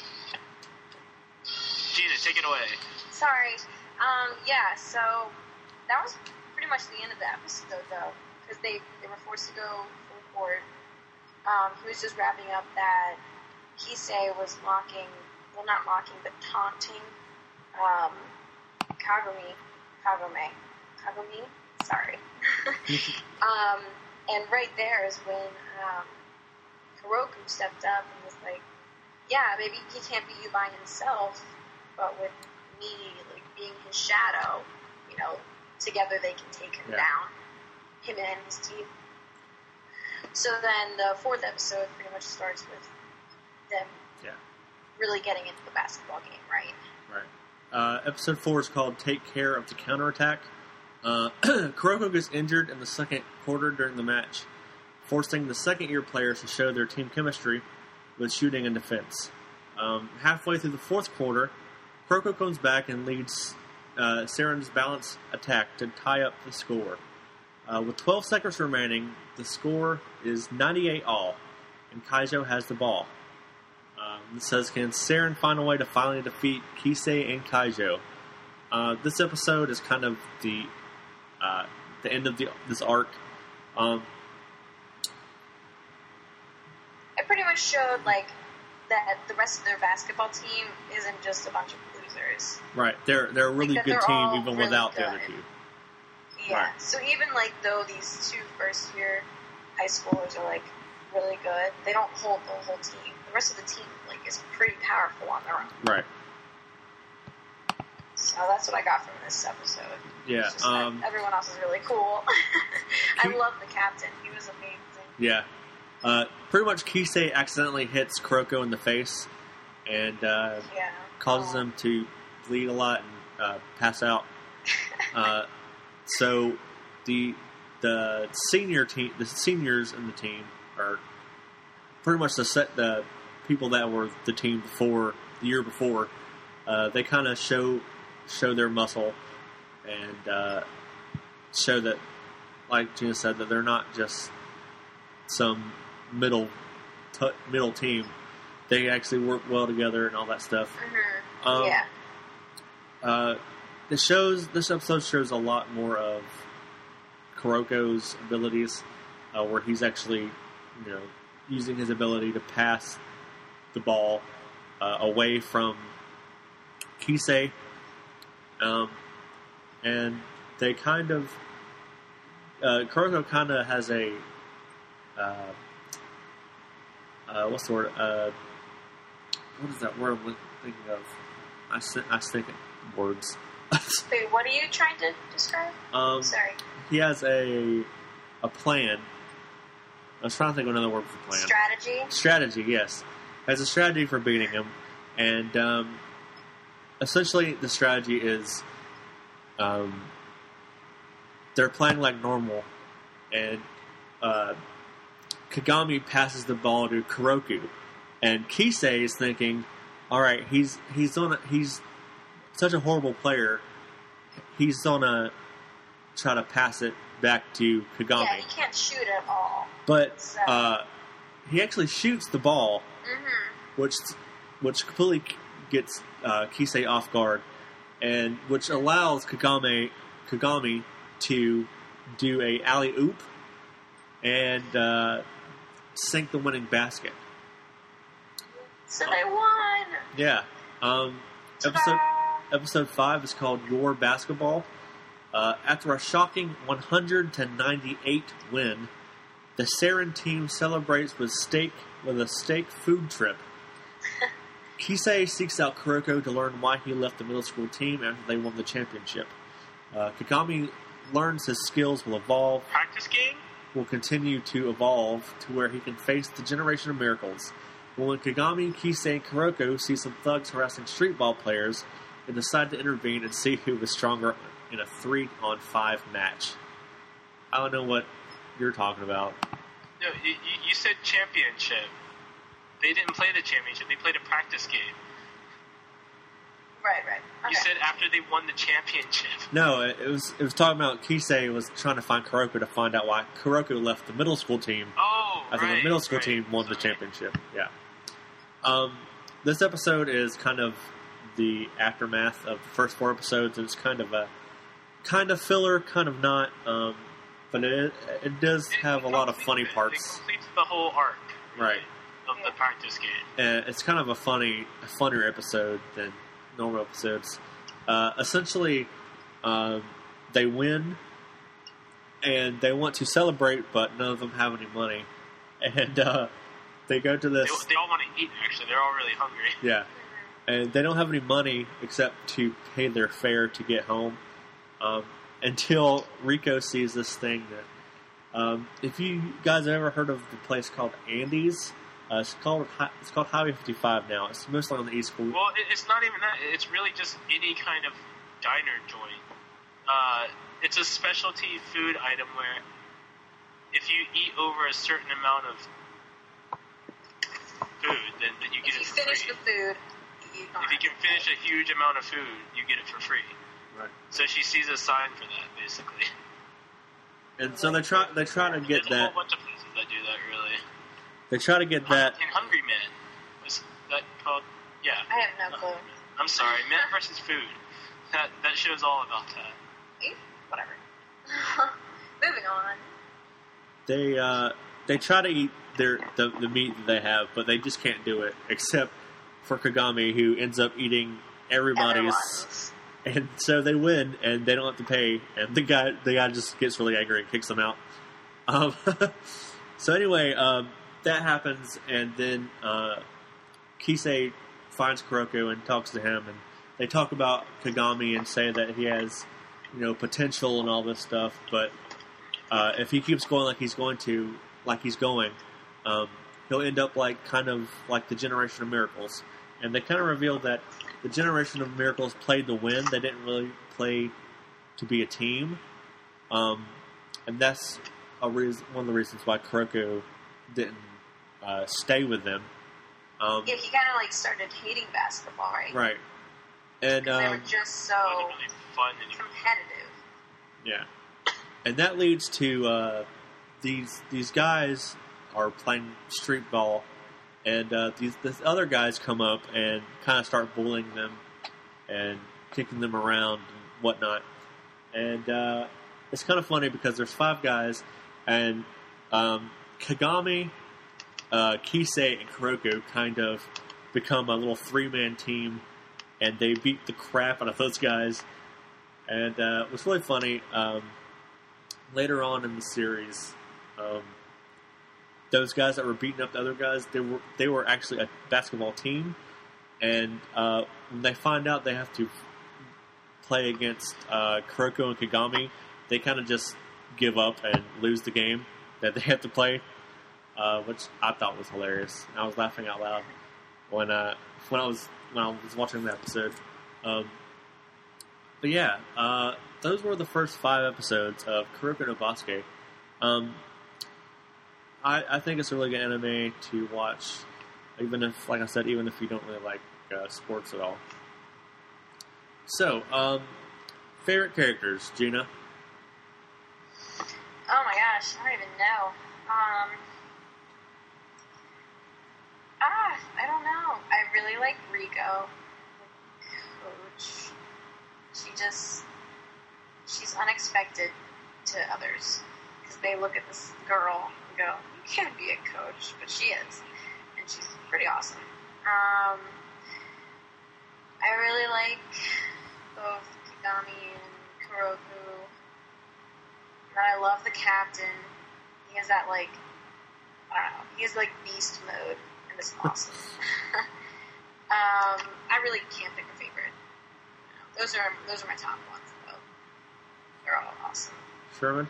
Gina, take it away. Sorry. Um, yeah, so that was pretty much the end of the episode, though, because they, they were forced to go full court. Um, he was just wrapping up that Kisei was mocking, well, not mocking, but taunting um, Kagami. Kagome. Kagami? Sorry. um, and right there is when um, Kuroko stepped up and was like, yeah, maybe he can't beat you by himself, but with me, like, being his shadow, you know, together they can take him Yeah. down, him and his team. So then the fourth episode pretty much starts with them Yeah. really getting into the basketball game, right? Right. Uh, episode four is called Take Care of the Counterattack. Uh, Kuroko gets injured in the second quarter during the match, forcing the second-year players to show their team chemistry with shooting and defense. Um, halfway through the fourth quarter, Kuroko comes back and leads uh, Seren's balance attack to tie up the score. Uh, with twelve seconds remaining, the score is ninety-eight all, and Kaijo has the ball. Um, it says, can Seren find a way to finally defeat Kisei and Kaijo? Uh, this episode is kind of the uh, the end of the, this arc. Um, It pretty much showed, like, that the rest of their basketball team isn't just a bunch of losers. right, they're they're a really Like, good they're team all even really without the good. other two. Yeah. Right. So even, like, though these two first-year high schoolers are, like, really good, they don't hold the whole team. The rest of the team, like, is pretty powerful on their own. Right. So that's what I got from this episode. Yeah. It's just that Um, everyone else is really cool. I He- love the captain. He was amazing. yeah. Uh, pretty much Kisei accidentally hits Kuroko in the face and uh, Yeah. causes Oh. him to bleed a lot and uh, pass out. Uh, so the the senior team, the seniors in the team are pretty much the set the people that were the team before the year before. Uh, they kind of show show their muscle and uh, show that, like Gina said, that they're not just some middle t- middle team. They actually work well together and all that stuff. Mhm. Um, yeah. Uh, the shows this episode shows a lot more of Kuroko's abilities, uh, where he's actually, you know, using his ability to pass the ball uh, away from Kisei, um, and they kind of uh, Kuroko kind of has a uh, uh, what's the word? Uh, what is that word? thinking of. I was, I was thinking words. Wait, what are you trying to describe? um, Sorry. He has a a plan. I was trying to think of another word for plan. Strategy? Strategy, yes. Has a strategy for beating him. And um, essentially the strategy is um, they're playing like normal. And uh, Kagami passes the ball to Kuroku. And Kisei is thinking, all right, he's he's on a, he's such a horrible player. He's gonna try to pass it back to Kagami. Yeah, he can't shoot at all. But So- uh, he actually shoots the ball, Mm-hmm. which which completely gets uh, Kisei off guard, and which allows Kagami Kagami to do a alley oop and uh, sink the winning basket. So they won! Yeah. Um, episode episode five is called Your Basketball. Uh, after a shocking one hundred to ninety-eight win, the Saren team celebrates with steak with a steak food trip. Kisei seeks out Kuroko to learn why he left the middle school team after they won the championship. Uh, Kagami learns his skills will evolve, Practice game? will continue to evolve to where he can face the Generation of Miracles. But when Kagami, Kisei, and Kuroko see some thugs harassing street ball players, they decide to intervene and see who is stronger in a three-on-five match. I don't know what you're talking about. No, you, you- you said championship. They didn't play the championship. They played a practice game. Right, right. You Okay. said after they won the championship. No, it it was it was talking about Kisei was trying to find Kuroko to find out why Kuroko left the middle school team Oh, after right, the middle school right. team won the Sorry. championship. Yeah. Um, this episode is kind of the aftermath of the first four episodes. It's kind of a kind of filler, kind of not. Um, but it it does It- have a it lot of completes funny it. It parts. completes the whole arc. really, Right. Of the Yeah. practice game. And it's kind of a funny, a funnier episode than normal episodes. Uh, essentially, um, they win, and they want to celebrate, but none of them have any money, and uh, they go to They, this. they all want to eat, actually. They're all really hungry. Yeah, and they don't have any money except to pay their fare to get home. Um, until Rico sees this thing that, um, if you guys have ever heard of the place called Andy's, uh, it's called Hi- it's called Highway fifty-five now. It's mostly on the East Coast. Well, it, it's not even that. It's really just any kind of diner joint. Uh, it's a specialty food item where if you eat over a certain amount of food, then, then you get If it you for finish free. the food, you don't If you have can to finish pay. a huge amount of food, you get it for free. Right. So she sees a sign for that, basically. And so they try they try to get There's a that whole bunch of places that do that, really. they try to get that In Hungry Man. Was that called? Yeah. I have no clue. I'm sorry, Man versus Food. That that show's all about that. Eh, Whatever. Moving on. they uh, they try to eat their the, the meat that they have, but they just can't do it except for Kagami, who ends up eating everybody's. Everyone's. And so they win, and they don't have to pay. And the guy, the guy just gets really angry and kicks them out. Um, so anyway, um, that happens, and then uh, Kisei finds Kuroko and talks to him, and they talk about Kagami and say that he has, you know, potential and all this stuff. But uh, if he keeps going like he's going to, like he's going, um, he'll end up like kind of like the Generation of Miracles. And they kind of revealed that the Generation of Miracles played to win. They didn't really play to be a team. Um, and that's a reason, one of the reasons why Kuroko didn't uh, stay with them. Um, Yeah, he kind of like started hating basketball, right? right. And Because they um, were just so It wasn't really fun anymore. competitive. yeah, and that leads to uh, these these guys are playing street ball, and uh, these these other guys come up and kind of start bullying them and kicking them around and whatnot. And uh, it's kind of funny because there's five guys, and um, Kagami, uh, Kisei, and Kuroko kind of become a little three-man team, and they beat the crap out of those guys. And uh, it was really funny. Um, later on in the series, um, those guys that were beating up the other guys, they were they were actually a basketball team, and uh, when they find out they have to play against uh, Kuroko and Kagami, they kind of just give up and lose the game that they have to play, uh, which I thought was hilarious. I was laughing out loud when uh, when I was when I was watching the episode. Um, but yeah, uh, those were the first five episodes of Kuroko no Basuke. Um, I, I think it's a really good anime to watch, even if, like I said, even if you don't really like uh, sports at all. So, um, favorite characters, Gina? Oh my gosh, I don't even know. Um, ah, I don't know. I really like Riko, Coach. She just, she's unexpected to others, because they look at this girl and go, you can't be a coach, but she is, and she's pretty awesome. Um, I really like both Kagami and Kuroko. And I love the captain. He has that, like, I don't know, he has, like, beast mode, and it's awesome. um, I really can't pick a favorite. You know, those are those are my top ones, though. They're all awesome. Sherman?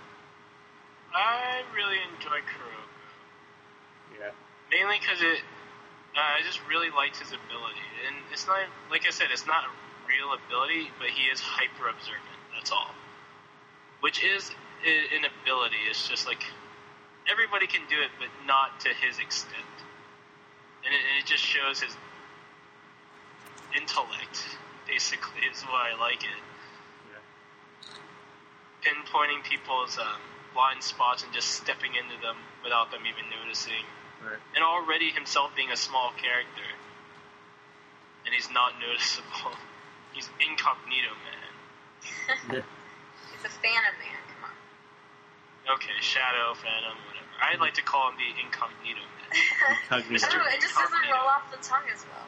I really enjoy Kuroko. Yeah. Mainly because it, uh, I just really liked his ability. And it's not, like I said, it's not a real ability, but he is hyper observant, that's all. Which is an ability. It's just like, everybody can do it, but not to his extent. And it, and it just shows his intellect, basically, is why I like it. Yeah. Pinpointing people's um, blind spots and just stepping into them without them even noticing. Right. And already himself being a small character. And he's not noticeable. He's incognito, man. Yeah. He's a Phantom Man, come on. Okay, Shadow, Phantom, whatever. I'd like to call him the Incognito Man. Incognito. I don't know, it just doesn't Incognito. roll off the tongue as well.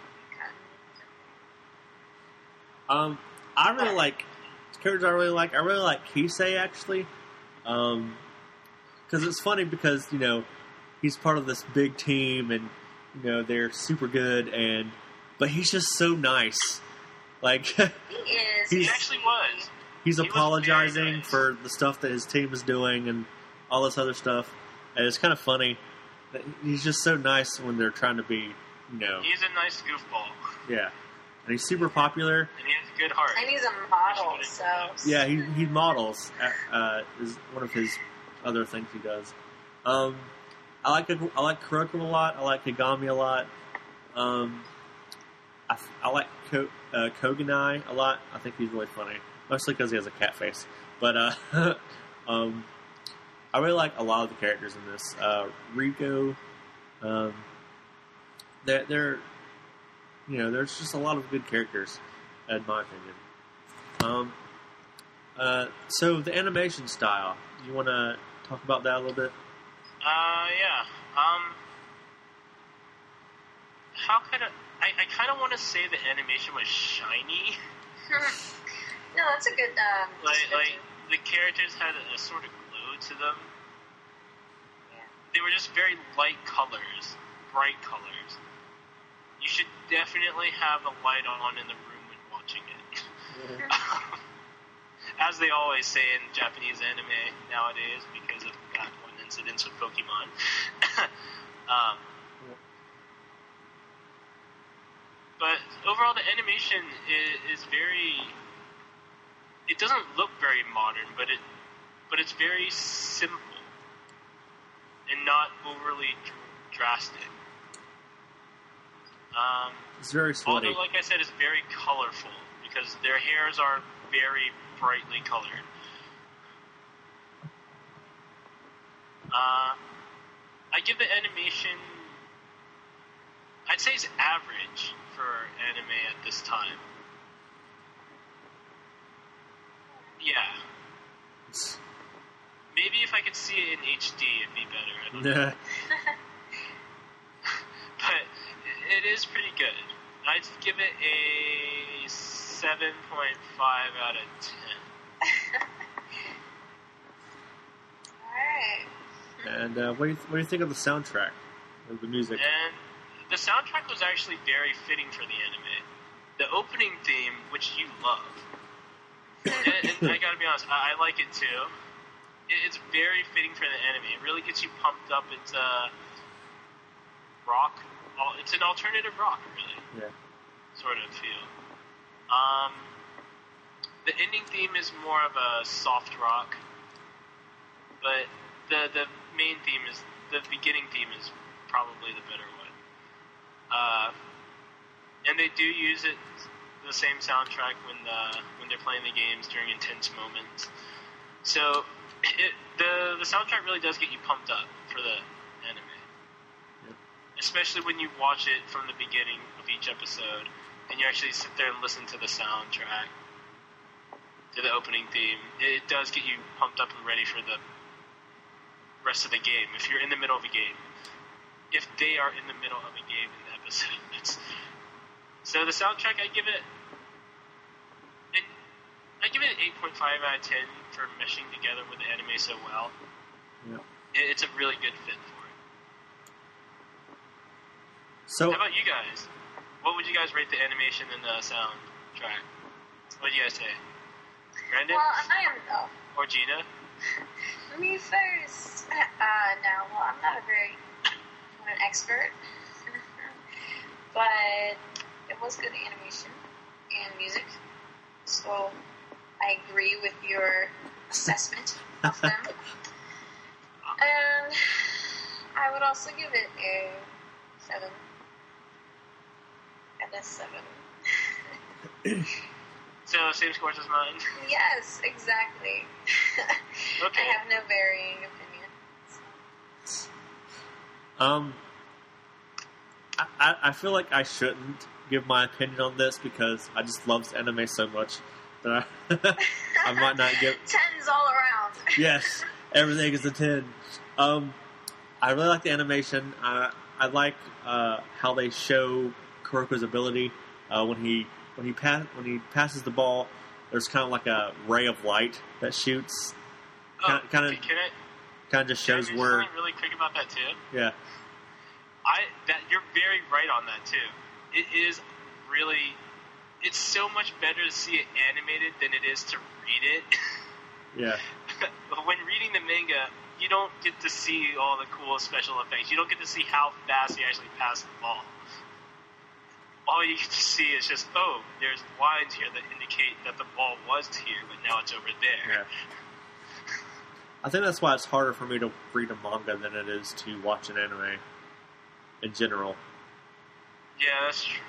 Um, I really like characters. I really like. I really like Kisei actually, um, because it's funny because you know he's part of this big team and you know they're super good and but he's just so nice. Like He is. He He's- actually was. he's He was apologizing very nice. for the stuff that his team is doing and all this other stuff, and it's kind of funny. That he's just so nice when they're trying to be, you know, He's a nice goofball. yeah, and he's super popular. And he has a good heart. And he's a model, so... Yeah, he he models. Uh, uh, is one of his other things he does. Um, I like I like Kuroko a lot. I like Kagami a lot. Um, I, I like Ko, uh, Koganai a lot. I think he's really funny, mostly because he has a cat face. But uh, um, I really like a lot of the characters in this. Uh, Riko, um, they're, they're you know, there's just a lot of good characters, in my opinion. Um, uh, so the animation style, you want to talk about that a little bit? Uh, yeah. Um, how could I... I, I kind of want to say the animation was shiny. No, that's a good, um... Like, description. like the characters had a, a sort of glow to them. Yeah. They were just very light colors, bright colors. You should definitely have the light on in the room when watching it. As they always say in Japanese anime nowadays, because of that one incident with Pokemon. um, but overall, the animation is, is very. It doesn't look very modern, but it, but it's very simple and not overly dr- drastic. Um, It's very sweaty. although, like I said, it's very colorful because their hairs are very brightly colored. Uh, I give the animation. I'd say it's average for anime at this time. Yeah. Maybe if I could see it in H D, it'd be better. I don't know. But it is pretty good. I'd give it a seven point five out of ten. Alright. And uh, what do you what do you think of the soundtrack, of the music? And the soundtrack was actually very fitting for the anime. The opening theme, which you love, and, and I gotta be honest, I, I like it too. It, it's very fitting for the anime. It really gets you pumped up. It's uh, rock. It's an alternative rock, really. Yeah. Sort of feel. Um, the ending theme is more of a soft rock, but the the main theme is the beginning theme is probably the better one. Uh, and they do use it the same soundtrack when the when they're playing the games during intense moments. So it, the the soundtrack really does get you pumped up for the anime, yep. Especially when you watch it from the beginning of each episode, and you actually sit there and listen to the soundtrack, to the opening theme. It does get you pumped up and ready for the rest of the game. If you're in the middle of a game, if they are in the middle of a game in the episode, that's, so the soundtrack, I give it, it I give it an eight point five out of ten for meshing together with the anime so well. Yeah. It, it's a really good fit for it. So, how about you guys? What would you guys rate the animation and the soundtrack? What do you guys say? Brandon? Well, I am though. Or Gina? Me first. Uh, no, well, I'm not a very, I'm an expert, but it was good animation and music, so I agree with your assessment of them. And I would also give it a seven. And a seven. So, same scores as mine? Yes, exactly. Okay. I have no varying opinions. um, I, I, I feel like I shouldn't give my opinion on this because I just love this anime so much that I, I might not give... Tens all around. Yes, everything is a ten. Um, I really like the animation. I, I like uh, how they show Kuroko's ability uh, when he when he pass when he passes the ball. There's kind of like a ray of light that shoots. Oh, Kind of okay, can I, kind of just shows can I do where. something really quick about that too? Yeah, I that you're very right on that too. It is really, it's so much better to see it animated than it is to read it. yeah, But when reading the manga, you don't get to see all the cool special effects. You don't get to see how fast he actually passed the ball. All you get to see is just, oh, there's lines here that indicate that the ball was here, but now it's over there. yeah. I think that's why it's harder for me to read a manga than it is to watch an anime in general. Yeah, that's true.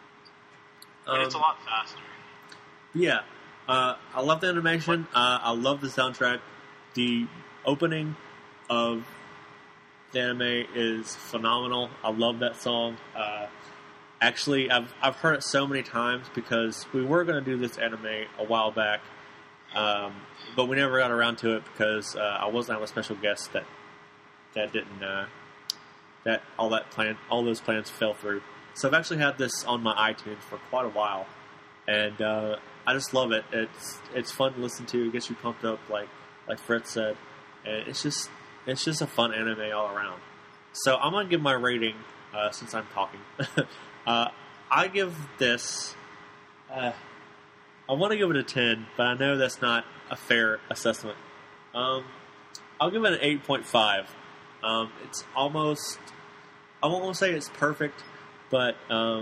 But Um, it's a lot faster. Yeah, uh, I love the animation. Uh, I love the soundtrack. The opening of the anime is phenomenal. I love that song. Uh, actually, I've I've heard it so many times because we were going to do this anime a while back, um, but we never got around to it because uh, I wasn't having a special guest that that didn't uh, that all that plan all those plans fell through. So I've actually had this on my iTunes for quite a while, and uh, I just love it. It's it's fun to listen to. It gets you pumped up, like like Fritz said, and it's just it's just a fun anime all around. So I'm gonna give my rating uh, since I'm talking. uh, I give this. Uh, I want to give it a ten, but I know that's not a fair assessment. Um, I'll give it an eight point five. Um, it's almost. I won't want to say it's perfect. But um,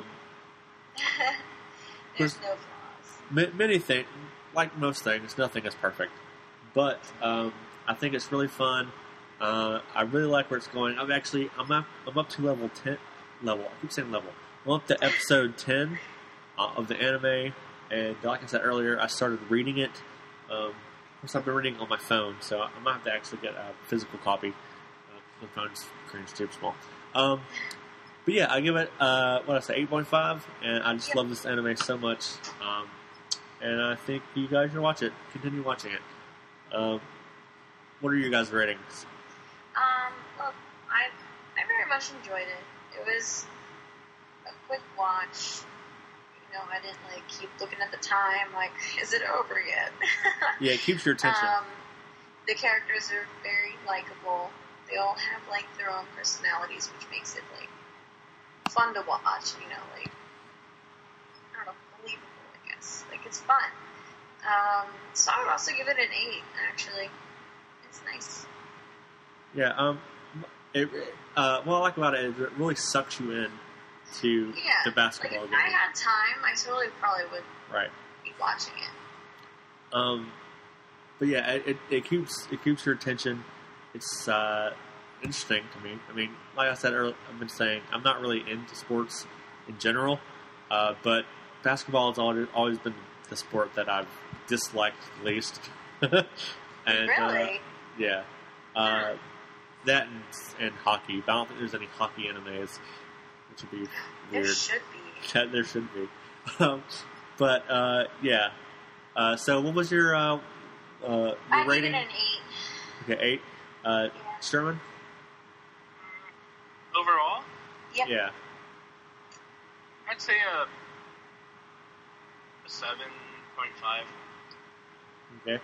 There's no flaws. ma- many things, like most things, nothing is perfect. But um, I think it's really fun. Uh, I really like where it's going. I'm actually I'm up I'm up to level ten. Level I keep saying level. I'm up to episode ten uh, of the anime, and like I said earlier, I started reading it. Um, of course, I've been reading on my phone, so I might have to actually get a physical copy. Uh, my phone's cringe too small. Um, But yeah, I give it, uh, what I say, eight point five, and I just Yep. love this anime so much, um, and I think you guys should watch it. Continue watching it. Um, what are your guys' ratings? Um, well, I I very much enjoyed it. It was a quick watch. You know, I didn't like keep looking at the time, like, is it over yet? Yeah, it keeps your attention. Um, the characters are very likable. They all have like their own personalities, which makes it like fun to watch. You know, like I don't know, believable. I guess like it's fun. Um, so I would also give it an eight. Actually, it's nice. Yeah. Um. It. Uh. What I like about it is it really sucks you in to Yeah, the basketball like if game. I had time, I totally probably would Right. be watching it. Um. But yeah, it, it, it keeps it keeps your attention. It's uh, interesting to me. I mean, like I said earlier, I've been saying I'm not really into sports in general, uh, but basketball has always, always been the sport that I've disliked least. and Really? uh, yeah, uh, that and, and hockey. But I don't think there's any hockey animes, which would be There weird. should be. That there should be. Um, but uh, yeah. Uh, so what was your uh, uh, your I give rating? it an eight. Okay, eight. Uh, Yeah. Sherman? Overall, Yep. Yeah. I'd say a, a seven point five. Okay.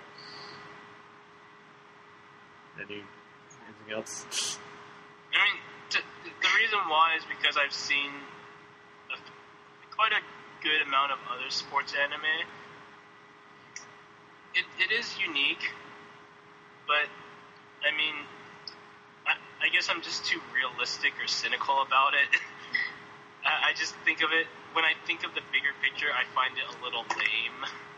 Any anything else? I mean, t- the reason why is because I've seen a, quite a good amount of other sports anime. It it is unique, but I mean, I, I guess I'm just too realistic or cynical about it. I, I just think of it when I think of the bigger picture. I find it a little lame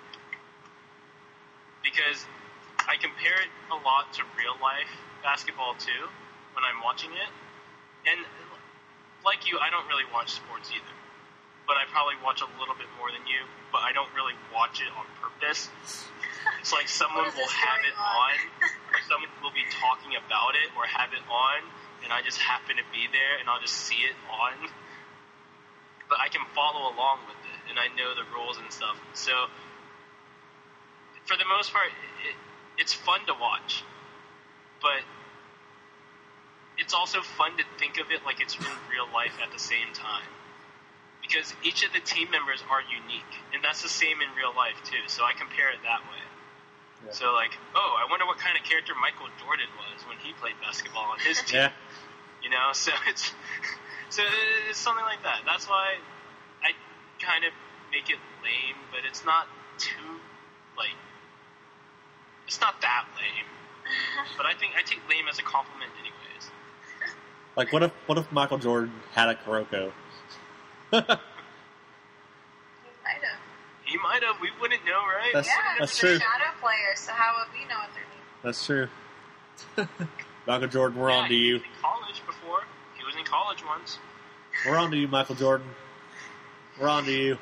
because I compare it a lot to real life basketball too when I'm watching it. And like you, I don't really watch sports either. But I probably watch a little bit more than you, but I don't really watch it on purpose. It's like someone What is will this have going it on? on, or someone will be talking about it, or have it on, and I just happen to be there, and I'll just see it on. But I can follow along with it, and I know the rules and stuff. So, for the most part, it, it's fun to watch. But it's also fun to think of it like it's in real life at the same time. Because each of the team members are unique, and that's the same in real life too. So I compare it that way. Yeah. So like, oh, I wonder what kind of character Michael Jordan was when he played basketball on his team. Yeah. You know, so it's so it's something like that. That's why I kind of make it lame, but it's not too like it's not that lame. But I think I take lame as a compliment, anyways. Like, what if what if Michael Jordan had a Kuroko? You might have. He might have. We wouldn't know, right? That's- Yeah, that's they're true. shadow players, so how would we know what they're doing? That's true. Michael Jordan, we're yeah, on to he you. was in college before. He was in college once. We're on to you, Michael Jordan. We're on to you.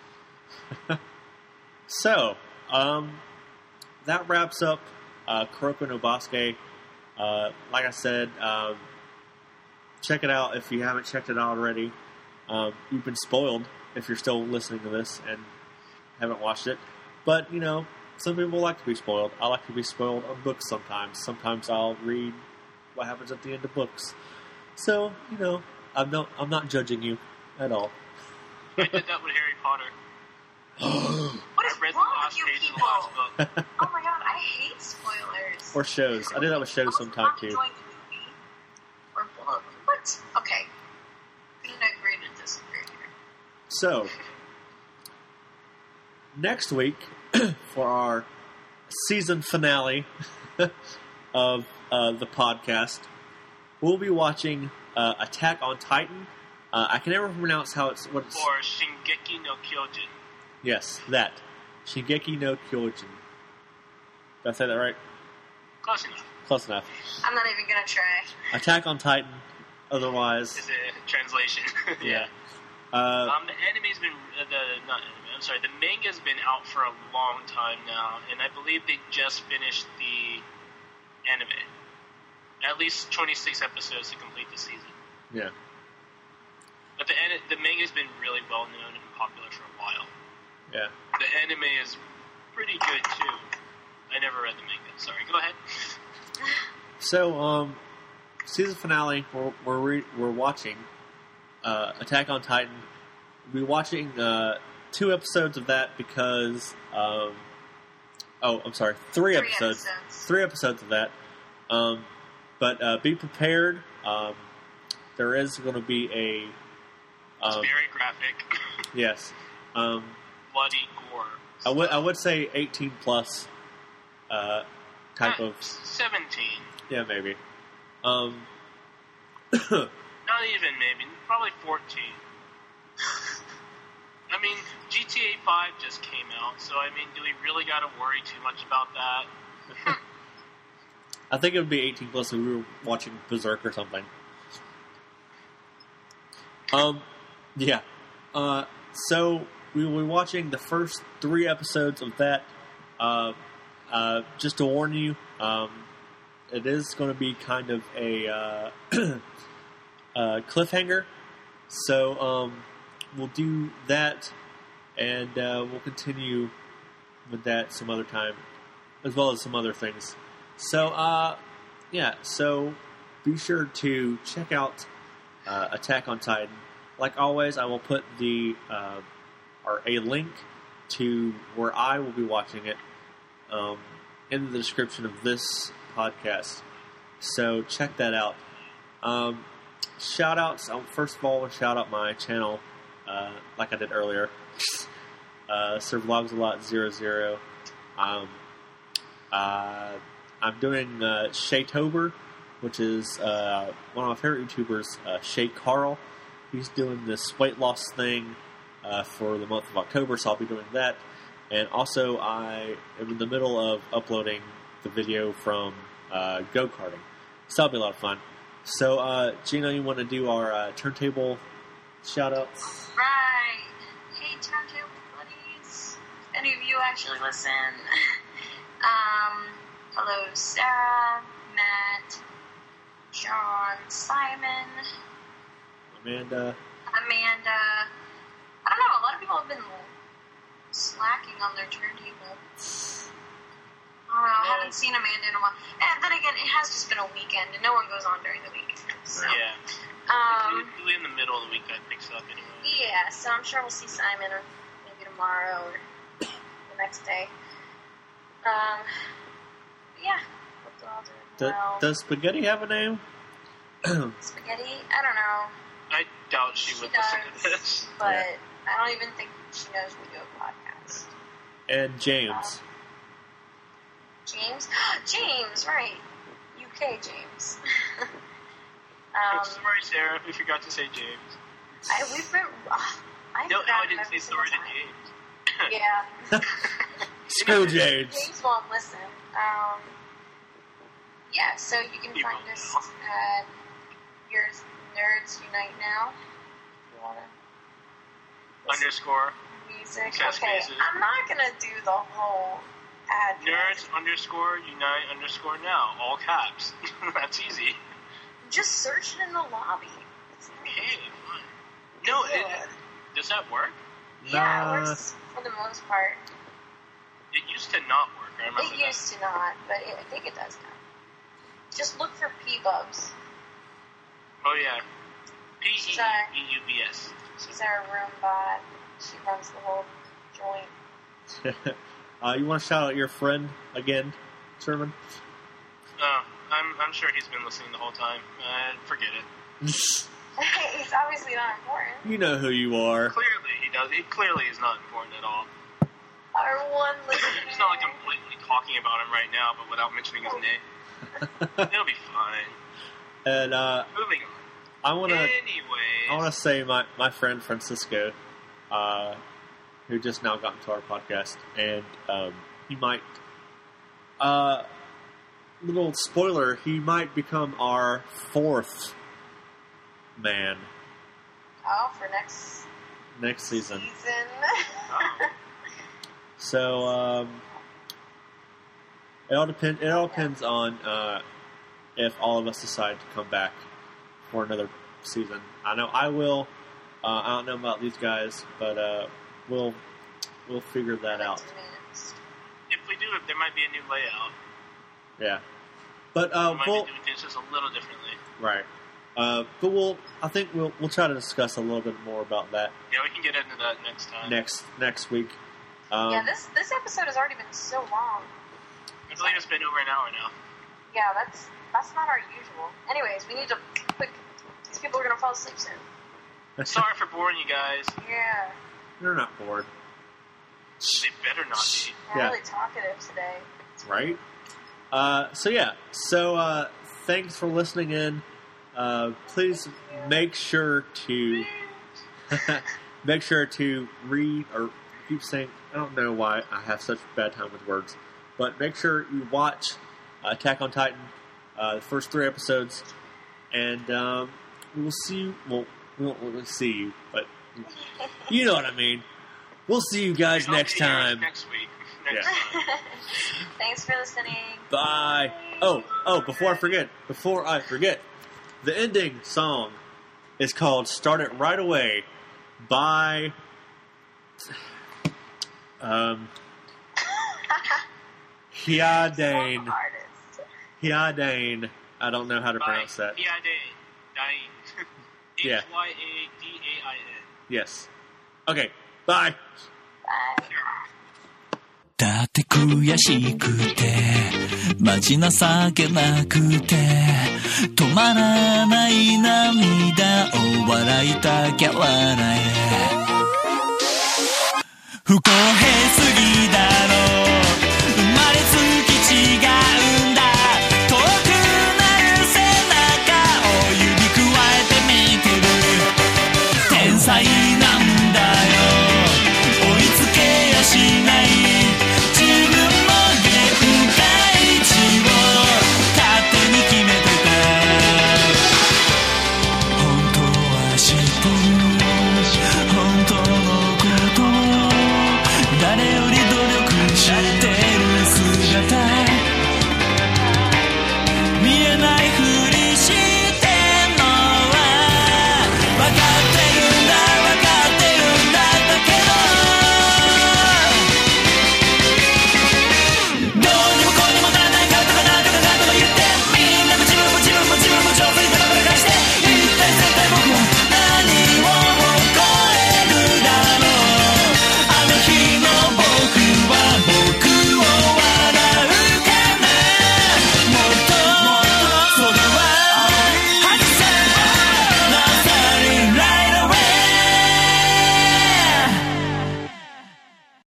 So, um, that wraps up uh, Kuroko no Basuke. Uh, like I said, um, check it out if you haven't checked it out already. Um, you've been spoiled if you're still listening to this and haven't watched it. But, you know, some people like to be spoiled. I like to be spoiled on books sometimes. Sometimes I'll read what happens at the end of books. So, you know, I'm not, I'm not judging you at all. I did that with Harry Potter. What is I read the wrong last with you page of people? the last book. Oh my god, I hate spoilers. Or shows. I did that with shows I was sometime not too. enjoying the movie or book. What? Okay. We can agree to disagree here. So, next week, for our season finale of uh, the podcast, we'll be watching uh, Attack on Titan. Uh, I can never pronounce how it's what it's. Or Shingeki no Kyojin. Yes, that Shingeki no Kyojin. Did I say that right? Close enough. Close enough. I'm not even gonna try. Attack on Titan. Otherwise, Is a translation. yeah. Uh, Um, the anime's been uh, the not anime. I'm sorry. The manga's been out for a long time now, and I believe they just finished the anime. At least twenty-six episodes to complete the season. yeah. But the ani- the manga's been really well known and popular for a while. Yeah. The anime is pretty good too. I never read the manga. Sorry. Go ahead. So, um, season finale, we're we're, re- we're watching uh, Attack on Titan. We'll be watching uh, two episodes of that because, um, oh, I'm sorry, three, Three episodes, episodes. three episodes of that. Um, but uh, be prepared. Um, there is going to be a It's Um, very graphic. yes. Um, Bloody gore. I would I would say eighteen plus uh, type Uh, of seventeen. yeah maybe. Um, Not even maybe. Probably fourteen. I mean, G T A five just came out, so I mean, do we really got to worry too much about that? I think it would be eighteen plus if we were watching Berserk or something. Um, yeah. Uh, so we will be watching the first three episodes of that. Uh, uh, just to warn you, um, it is going to be kind of a uh, uh, cliffhanger. So um, we'll do that, and uh, we'll continue with that some other time, as well as some other things. So, uh, yeah, so be sure to check out uh, Attack on Titan. Like always, I will put the uh, or a link to where I will be watching it um, in the description of this podcast. So check that out. Um, shout outs. Um, first of all, I'll shout out my channel, uh, like I did earlier. uh, Sir Vlogs a Lot zero zero. Um, uh, I'm doing uh, Shaytober, which is uh, one of my favorite YouTubers, uh, Shay Carl. He's doing this weight loss thing uh, for the month of October, so I'll be doing that. And also, I am in the middle of uploading the video from uh, go-karting, so that'll be a lot of fun. So, uh, Gina, you want to do our uh, turntable shout-outs? Right. Hey, turntable buddies. If any of you actually listen. um, hello, Sarah, Matt, John, Simon, Amanda. Amanda. I don't know, a lot of people have been slacking on their turntable. I don't know, I haven't seen Amanda in a while. And then again, it has just been a weekend, and no one goes on during the week. So, Yeah. um, Usually in the middle of the week that picks up anyway. yeah, so I'm sure we'll see Simon or maybe tomorrow or the next day. Um, but yeah, hope they're all doing D- well. does Spaghetti have a name? Spaghetti? I don't know. I doubt she, She would does, listen to this. but Yeah. I don't even think she knows we do a podcast. And James. James? James, right. U K James. I'm um, sorry, Sarah, we forgot to say James. I, we've been... Uh, I No, no, forgot I didn't every say sorry to single time. James. Yeah. Screw James. James won't listen. Um, yeah, so you can He find will us now. at Your Nerds Unite Now. If you want to Underscore music. Chess Okay, pieces. I'm not going to do the whole address. nerds underscore unite underscore now. All caps. That's easy. Just search it in the lobby. It's not Hey, fine. No, it, good. does that work? Yeah, Nah. it works for the most part. It used to not work. I remember It that. used to not, but it, I think it does now. Just look for P-Bubs. Oh, yeah. P E She's our- E U B S. She's our room bot. She runs the whole joint. uh, you want to shout out your friend again, Sherman? Oh, I'm, I'm sure he's been listening the whole time. Uh, forget it. He's obviously not important. You know who you are. Clearly, he does. He clearly is not important at all. Our one listener. It's not like I'm blatantly talking about him right now, but without mentioning his name. It'll be fine. And uh, Moving on. I want to Anyways. I want to say my, my friend Francisco, uh, who just now got into our podcast, and um, he might, uh, little spoiler, he might become our fourth man Oh, for next next season. season. Oh. So um, it all depend. It all depends on uh, if all of us decide to come back for another season. I know I will. Uh, I don't know about these guys, but uh, we'll we'll figure that out. If we do it, there might be a new layout. Yeah, but uh, we might we'll be doing things just a little differently. right. Uh, but we'll. I think we'll we'll try to discuss a little bit more about that Yeah, we can get into that next time. next next week. Um, Yeah, this this episode has already been so long. I believe it's been over an hour now. Yeah, that's that's not our usual. Anyways, we need to quick. These people are gonna fall asleep soon. Sorry for boring you guys. Yeah. They're not bored. They better not be. I'm Yeah. really talkative today. Right? Uh, so yeah, so uh, thanks for listening in. Uh, please make sure to make sure to read or keep saying. I don't know why I have such a bad time with words, but make sure you watch uh, Attack on Titan, uh, the first three episodes, and um, we'll see you. Well, we won't really see you, but you know what I mean. We'll see you guys I'll next be here time. Next week. Next Yeah. time. Thanks for listening. Bye. Oh, oh, before I forget, before I forget, the ending song is called Start It Right Away by um, Hyadane. Artist. Hyadane. I don't know how to pronounce that. Hyadane. Dying. Yeah. H Y A D A I N. Yes. Okay, bye. Bye. だって悔しくて待ち情けなくて止まらない涙を笑いたきゃ笑え不公平すぎだ